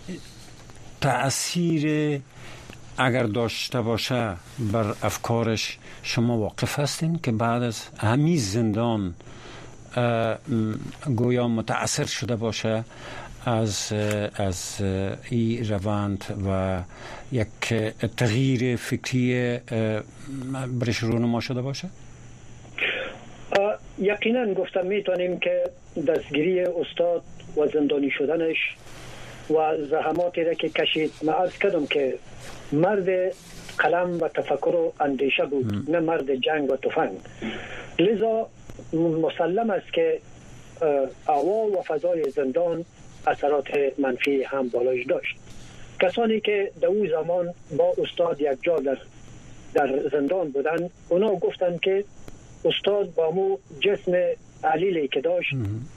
تأثیر اگر داشته باشه بر افکارش شما واقف هستین که بعد از همین زندان گویا متأثر شده باشه از از این روند و یک تغییر فکری برش رونما شده باشه؟ یقینا گفتم میتونیم که دستگیری استاد و زندانی شدنش و زحماتی را که کشید، من عرض کردم که مرد قلم و تفکر و اندیشه بود، نه مرد جنگ و تفنگ. لذا مسلم است که هوا و فضای زندان اثرات منفی هم بالایش داشت. کسانی که در اون زمان با استاد یک جا در, در زندان بودن، اونا گفتن که استاد با مو جسم علیلی که داشت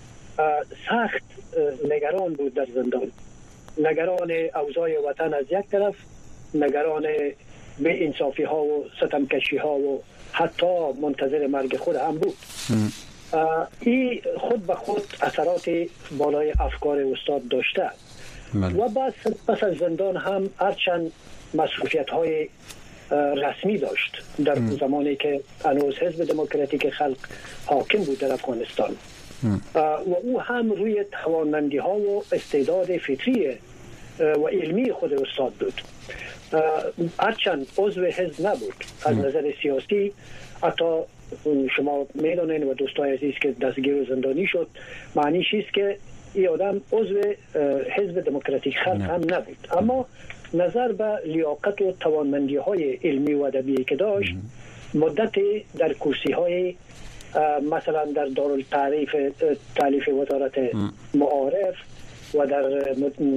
سخت نگران بود در زندان، نگران اوضاع وطن از یک طرف، نگران به انصافی ها و ستمکشی ها و حتی منتظر مرگ خود هم بود. این خود به خود اثرات بالای افکار استاد داشته و بعد پس از زندان هم هرچند مسئولیت های رسمی داشت در زمانی که هنوز حزب دموکراتیک خلق حاکم بود در افغانستان و او هم روی توانمندی ها و استعداد فطری و علمی خود استاد بود. هرچند عضو حزب نبود از نظر سیاسی، حتی شما میدونین و دوستای عزیز که دستگیر و زندانی شد، معنیش است که این آدم عضو حزب دموکراتیک خلق هم نبود، اما نظر به لیاقت و توانمندی های علمی و ادبی که داشت، مدت در کرسی های مثلا در دارالتعریف تالیف وزارت معارف و در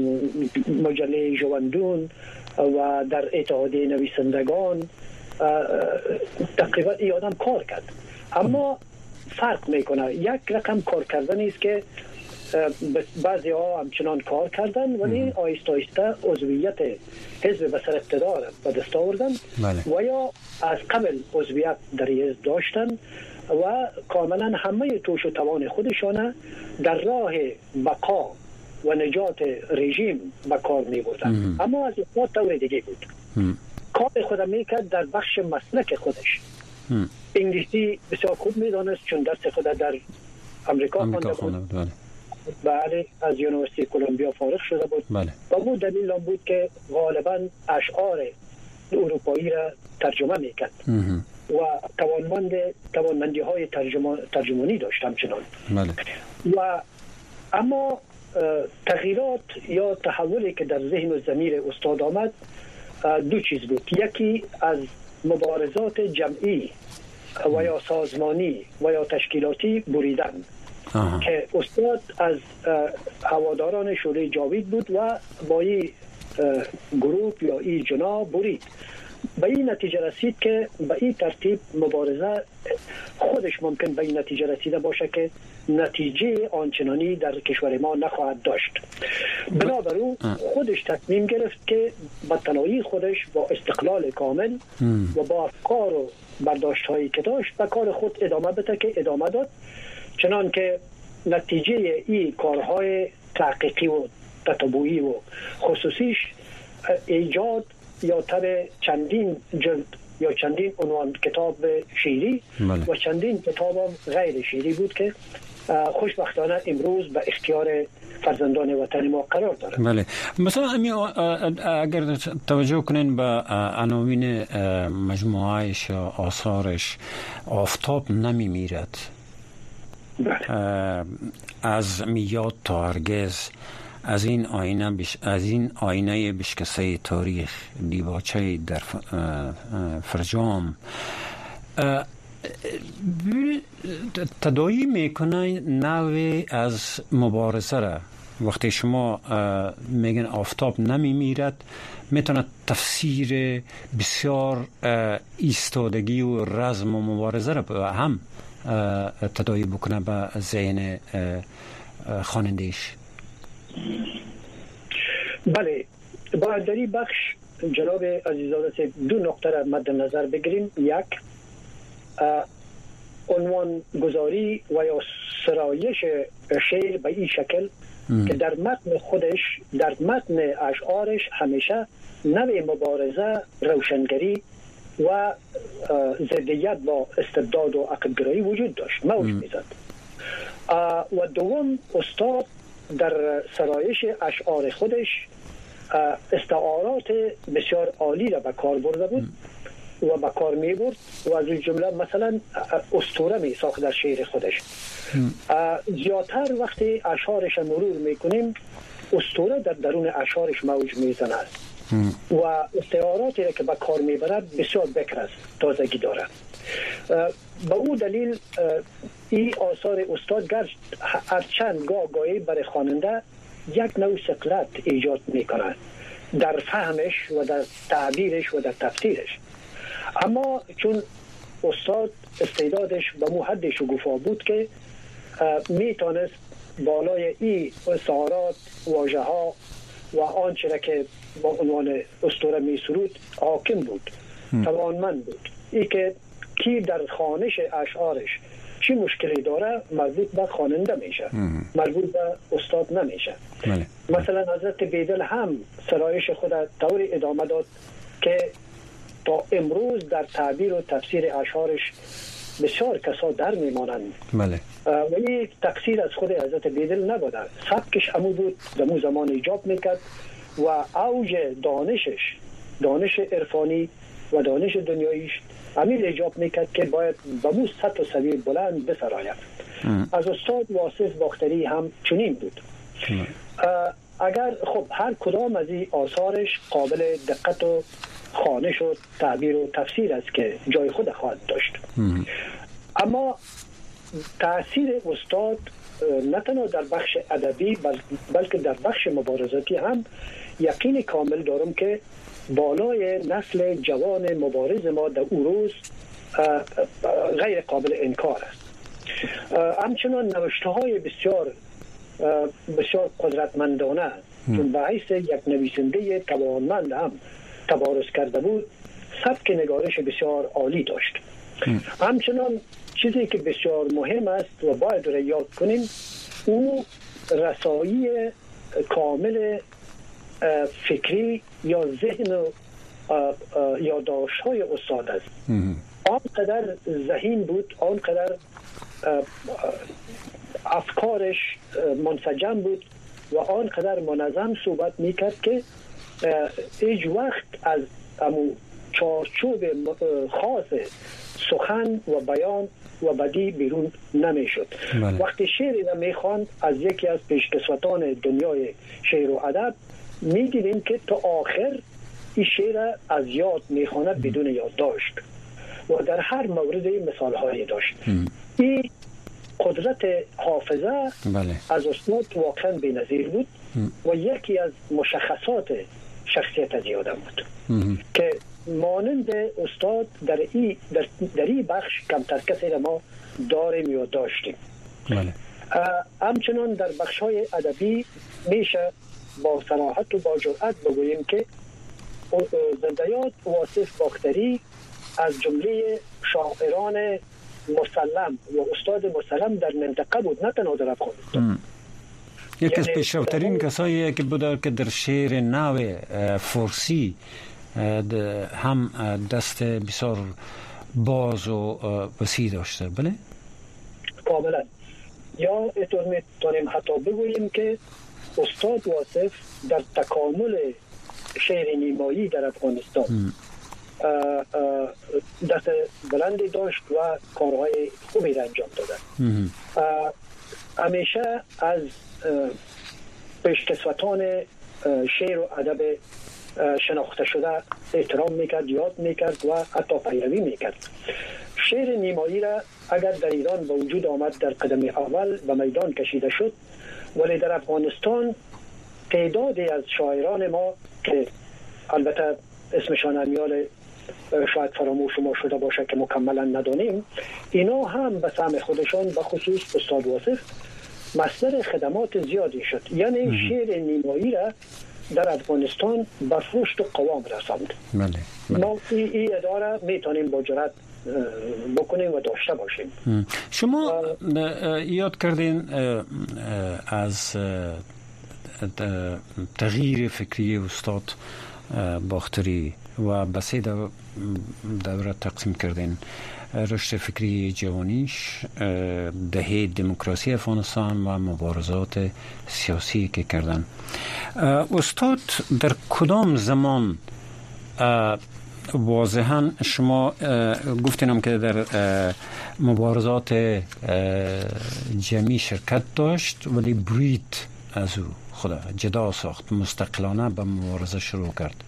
مجله جواندون و در اتحادیه نویسندگان تقریبا این آدم کار کرد. اما فرق میکنه، یک رقم کار کردن است که بعضی ها همچنان کار کردن ولی آیسته آیسته عضویت حزب به سر اقتدار به دست آوردن و یا از قبل عضویت در حزب داشتن و کاملا همه توش و توان خودشان در راه بقا و نجات رژیم به کار می بردن. اما از اون طور دیگه بود، کار خود میکرد در بخش مسلک خودش انگلیسی بسیار خوب میدانست چون درس خود در امریکا خوانده بود. بله. بله از یونیورسیتی کلمبیا فارغ شده بود. بله. و بود دلیل آن بود که غالبا اشعار اروپایی را ترجمه میکرد و توانمند توانمندی های ترجمه ترجمانی داشت همچنان. بله. و اما تغییرات یا تحولی که در ذهن و ضمیر استاد آمد دو چیز بود. یکی از مبارزات جمعی و یا سازمانی و یا تشکیلاتی بریدن آه. که استاد از هواداران شورای جاوید بود و با این گروه یا این جنا برید. به این نتیجه رسید که به این ترتیب مبارزه خودش ممکن به این نتیجه رسیده باشه که نتیجه آنچنانی در کشور ما نخواهد داشت. بنابراین خودش تصمیم گرفت که با تنهایی خودش با استقلال کامل و با افکار و برداشت هایی که داشت به کار خود ادامه بده که ادامه داد، چنان که نتیجه این کارهای تحقیقی و تتبعی و خصوصیش ایجاد یا تر چندین جلد یا چندین عنوان کتاب شعری بله. و چندین کتاب غیر شعری بود که خوشبختانه امروز به اختیار فرزندان وطن ما قرار داره. بله. مثلا اگر توجه کنین به عناوین مجموعهش یا آثارش، آفتاب نمی میرد، بله. از میاد تا هرگز، از این آینه بش... از این آینه بشکسته تاریخ، دیباچه در فرجام، تداعی میکنه نوع از مبارزه را. وقتی شما میگن آفتاب نمی میرد، میتونه تفسیر بسیار ایستادگی و رزم و مبارزه را هم تداعی بکنه به ذهن خواننده‌اش. بله، باید در این بخش جناب عزیزاده دو نکته را مد نظر بگیریم. یک، عنوان گذاری و یا سرایش شعر به این شکل ام. که در متن خودش، در متن اشعارش همیشه نوع مبارزه، روشنگری و ضدیت با استبداد و عقب‌گرایی وجود داشت، موج میزد. و دوم، استاد در سرایش اشعار خودش استعارات بسیار عالی را به کار برده بود و به کار می برد و از این جمله مثلا اسطوره می ساخت در شعر خودش. زیادتر وقتی اشعارش مرور می کنیم اسطوره در درون اشعارش موج می زند و استعاراتی را که به کار می برد بسیار بکر است، تازگی دارد. به او دلیل این آثار استاد گرچه هرچند گاه گاهی برای خواننده یک نوع ثقلت ایجاد میکنه در فهمش و در تعبیرش و در تفسیرش، اما چون استاد استعدادش به مو حد شگوفا بود که میتونست بالای این استعارات، واژه ها و آنچه را که با عنوان اسطوره می سرود حاکم بود، توانمند بود. ای که کی در خوانش اشعارش چی مشکلی داره مربوط به خواننده میشه، مربوط به استاد نمیشه. بله. مثلا حضرت بیدل هم سرایش خود طور ادامه داد که تا امروز در تعبیر و تفسیر اشعارش بسیار کسا در میمانند. بله. و این تقصیر از خود حضرت بیدل نبوده، سبکش امو بود، دمو زمان ایجاب میکرد و اوج دانشش، دانش عرفانی و دانش دنیاییش امیر ایجاب میکرد که باید به مو سطح و سویه بلند بسراید. از استاد واصف باختری هم چنین بود. اگر خب هر کدام از این آثارش قابل دقت و خوانش و تعبیر و تفسیر است که جای خود خواهد داشت، اما تأثیر استاد نه تنها در بخش ادبی بلکه در بخش مبارزاتی هم یقین کامل دارم که بالای نسل جوان مبارز ما در اون روز غیر قابل انکار است. همچنان نوشته های بسیار بسیار قدرتمندانه چون به حیث یک نویسنده توانمند هم تبارز کرده بود، سبک نگارش بسیار عالی داشت. همچنان چیزی که بسیار مهم است و باید را یاد کنیم اون رسایی کامل فکری یا ذهن و یادداشت‌های استاد است آنقدر ذهین بود، آنقدر افکارش منسجم بود و آنقدر منظم صحبت میکرد که هیچ وقت از امو چارچوب خاص سخن و بیان و بدی بیرون نمیشد. وقتی شعری را میخواند از یکی از پیشکسوتان دنیای شعر و ادب میدیدیم که تا آخر این شعر از یاد میخواند بدون یادداشت و در هر مورد مثال هایی داشت. این قدرت حافظه بله. از استاد واقعا بی‌نظیر بود و یکی از مشخصات شخصیت از آدم بود که مانند استاد در این در, در این بخش کمتر کسی را ما داریم یا داشتیم. بله. همچنان در بخش های ادبی میشه با صراحت و با جرأت بگوییم که زندیات واصف باختری از جمله شاعران مسلم و استاد مسلم در منطقه بود، نه تنها در افغانستان. یکی از پیشروترین کسایی که بود که در شعر نو فارسی هم دست بسیار باز و وسیع داشته. بله؟ کاملا. یا اینطور میتونیم حتی بگوییم که استاد واصف در تکامل شعر نیمایی در افغانستان اه اه دست بلندی داشت و کارهای خوبی را انجام داده. همیشه از پیشکسوتان شعر و ادب شناخته شده احترام میکرد، یاد میکرد و حتی پیروی میکرد. شعر نیمایی را اگر در ایران به وجود آمد در قدم اول و میدان کشیده شد، ولی در افغانستان تعدادی از شاعران ما که البته اسمشان امیال شاید فراموش ما شده باشه که مکملا ندانیم، اینا هم به سهم خودشان به خصوص استاد واصف مصدر خدمات زیادی شد. یعنی شعر نیمایی را در افغانستان به رشد و قوام رساند. بله. ما این اداره میتونیم با جرأت بکنیم و داشته باشیم. شما یاد کردین از تغییر فکری استاد باختری و به سه دوره تقسیم کردین: رشد فکری جوانیش، دهه دموکراسی افغانستان و مبارزات سیاسی که کردن. استاد در کدام زمان واضحا شما گفتینم که در مبارزات جمعی شرکت داشت ولی برید از او خدا جدا ساخت، مستقلانه به مبارزه شروع کرد.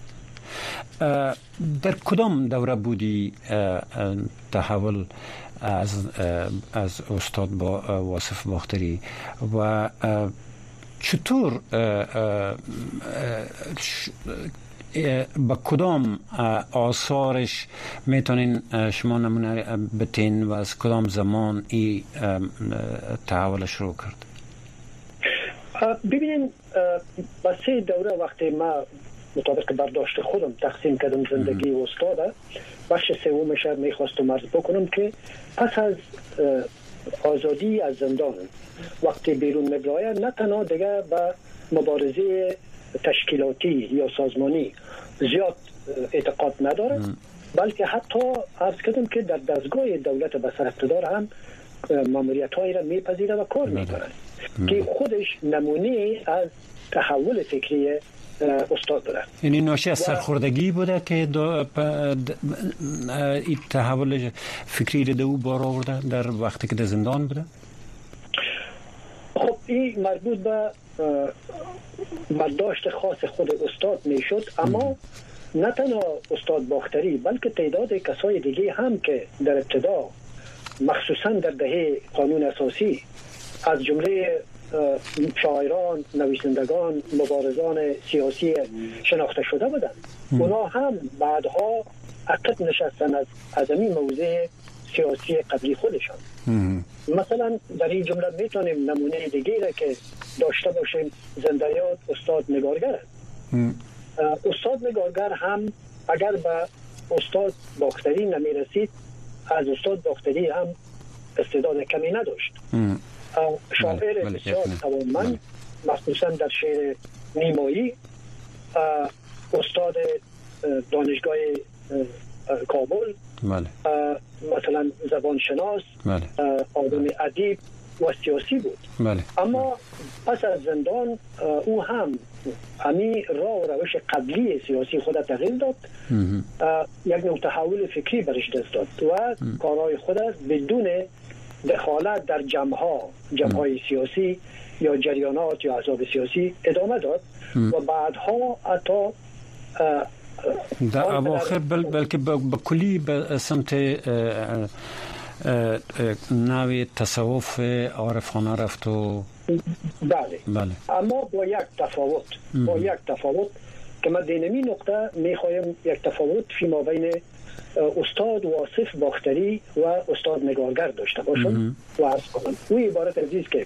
در کدام دوره بودی تحول از از استاد با واصف باختری و چطور با کدام آثارش میتونین شما نمونه بتین و از کدام زمان این تحول شروع کرد؟ ببینین با سه دوره وقتی ما مطابق برداشت خودم تقسیم کردم زندگی و استاده، بخش سومش میخواستم عرض بکنم که پس از آزادی از زندان وقتی بیرون می‌آید نه تنها دیگه به مبارزه تشکیلاتی یا سازمانی زیاد اعتقاد نداره، بلکه حتی عرض کردم که در دستگاه دولت بسر اقتدار هم ماموریت‌هایی را میپذیره و کار میکنه که خودش نمونه از تحول فکری استاد بوده. یعنی ناشی از سرخوردگی بوده که این تحول فکری رو دو بار آورده در وقتی که در زندان بوده؟ خب این مربوط به برداشت خاص خود استاد میشد، اما نه تنها استاد باختری بلکه تعداد کسای دیگه هم که در ابتدا مخصوصا در دهه قانون اساسی از جمله شاعران، نویسندگان، مبارزان سیاسی شناخته شده بودند، اونا هم بعدها عقب نشستن از از این موضوع سیاسی قبلی خودشان. مثلا در این جمله میتونیم نمونه دیگه را که داشته باشیم زندیات استاد نگارگر. استاد نگارگر هم اگر به استاد باختری نمیرسید، از استاد باختری هم استعداد کمی نداشت. شاعر بسیار توانمند، مخصوصا در شعر نیمایی، استاد دانشگاه کابل، بله. مثلا زبانشناس، بله. آدم ادیب و سیاسی بود. بله. اما پس از زندان او هم همی راه و روش قبلی سیاسی خود تغییر داد، یک نوع تحول فکری برش دست داد و کارهای خود بدون دخالت در جمعها جمعهای سیاسی یا جریانات یا احزاب سیاسی ادامه داد و بعدها حتی در اواخر بل بلکه به کلی به سمت نوع تصوف عارفانه رفت و بله. بله. اما با یک تفاوت ام. با یک تفاوت که من دینمی نقطه میخوایم یک تفاوت فیما بین استاد واصف باختری و استاد نگارگر داشته باشم و عرض کنم. او عبارت عزیز که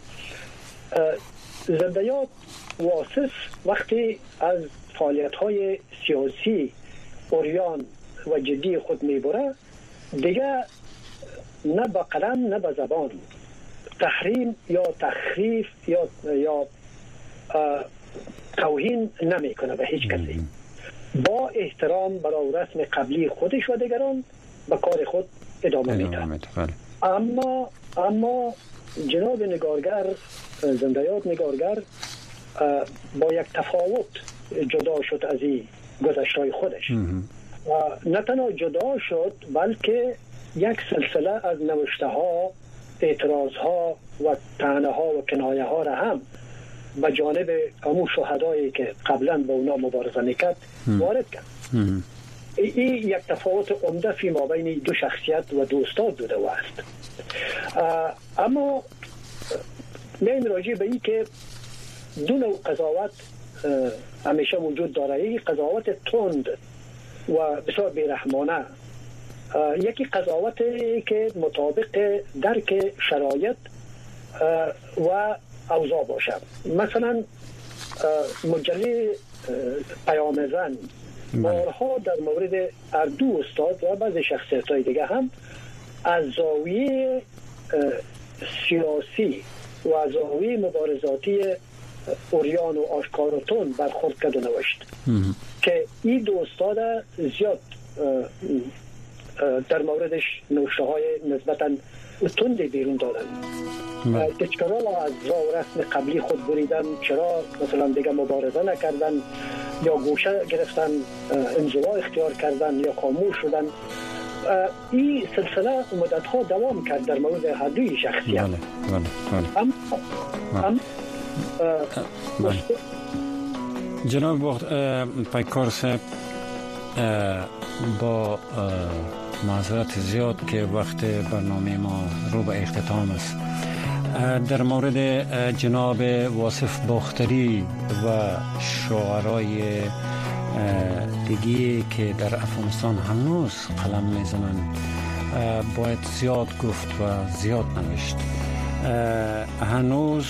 زندیات واصف وقتی از فعالیت های سیاسی اوریان و جدی خود میبره دیگه نه با قلم نه با زبان تحریم یا تخریف یا یا توهین نمیکنه به هیچ کسی، با احترام برای رسم قبلی خودش و دیگران به کار خود ادامه میده. اما اما جناب نگارگر، زندیات نگارگر با یک تفاوت جدا شد از این گذشته‌های خودش و نه تنها جدا شد بلکه یک سلسله از نوشته ها، اعتراض ها و طعنه ها و کنایه ها را هم به جانب همون شهدایی که قبلا با اونا مبارزه میکرد وارد کرد. این یک تفاوت عمده فی ما بین دو شخصیت و دو استاد بوده و است. اما میم راجع به این که دو نوع قضاوت همیشه وجود داره، یک قضاوت تند و بسیار بیرحمانه، یکی قضاوتی که مطابق درک شرایط و اوضاع باشه. مثلا مجله پیام زن بارها در مورد اردو استاد و بعضی شخصیت‌های دیگه هم از زاویه سیاسی و از زاویه مبارزاتی اوریان و آشکارتون برخورد کرد و نوشت که این دو استاد زیاد در موردش نوشته های نسبتاً تندی بیرون دادن که چرا از راه و رسم قبلی خود بریدن، چرا مثلا دیگه مبارزه نکردن یا گوشه گرفتن، انزوا اختیار کردن یا خاموش شدن. این سلسله مدتها دوام کرد در مورد هر دوی شخصیت. بله بله بله. ام ام بله. جناب وقت پیکار صاحب، با معذرت زیاد که وقت برنامه ما رو به اختتام است، در مورد جناب واصف باختری و شاعرای دیگه که در افغانستان هنوز قلم میزنن باید زیاد گفت و زیاد نوشت. هنوز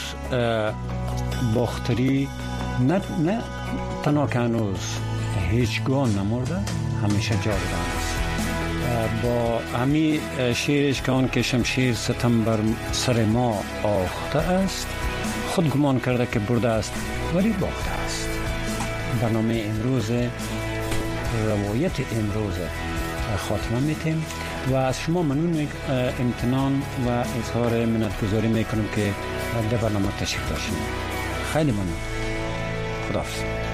باختری نه نه تنها که هنوز هیچگاه نمورده، همیشه جاودان است. با همی شیرش که آن که شمشیر ستم بر سر ما آخته است، خود گمان کرده که برده است ولی باخته است. برنامه امروز روایت امروز خاتمه میتیم و از شما ممنون امتنان و اظهار منتگذاری میکنم که در برنامه تشریف داشتیم. خیلی ممنون. خداحافظ.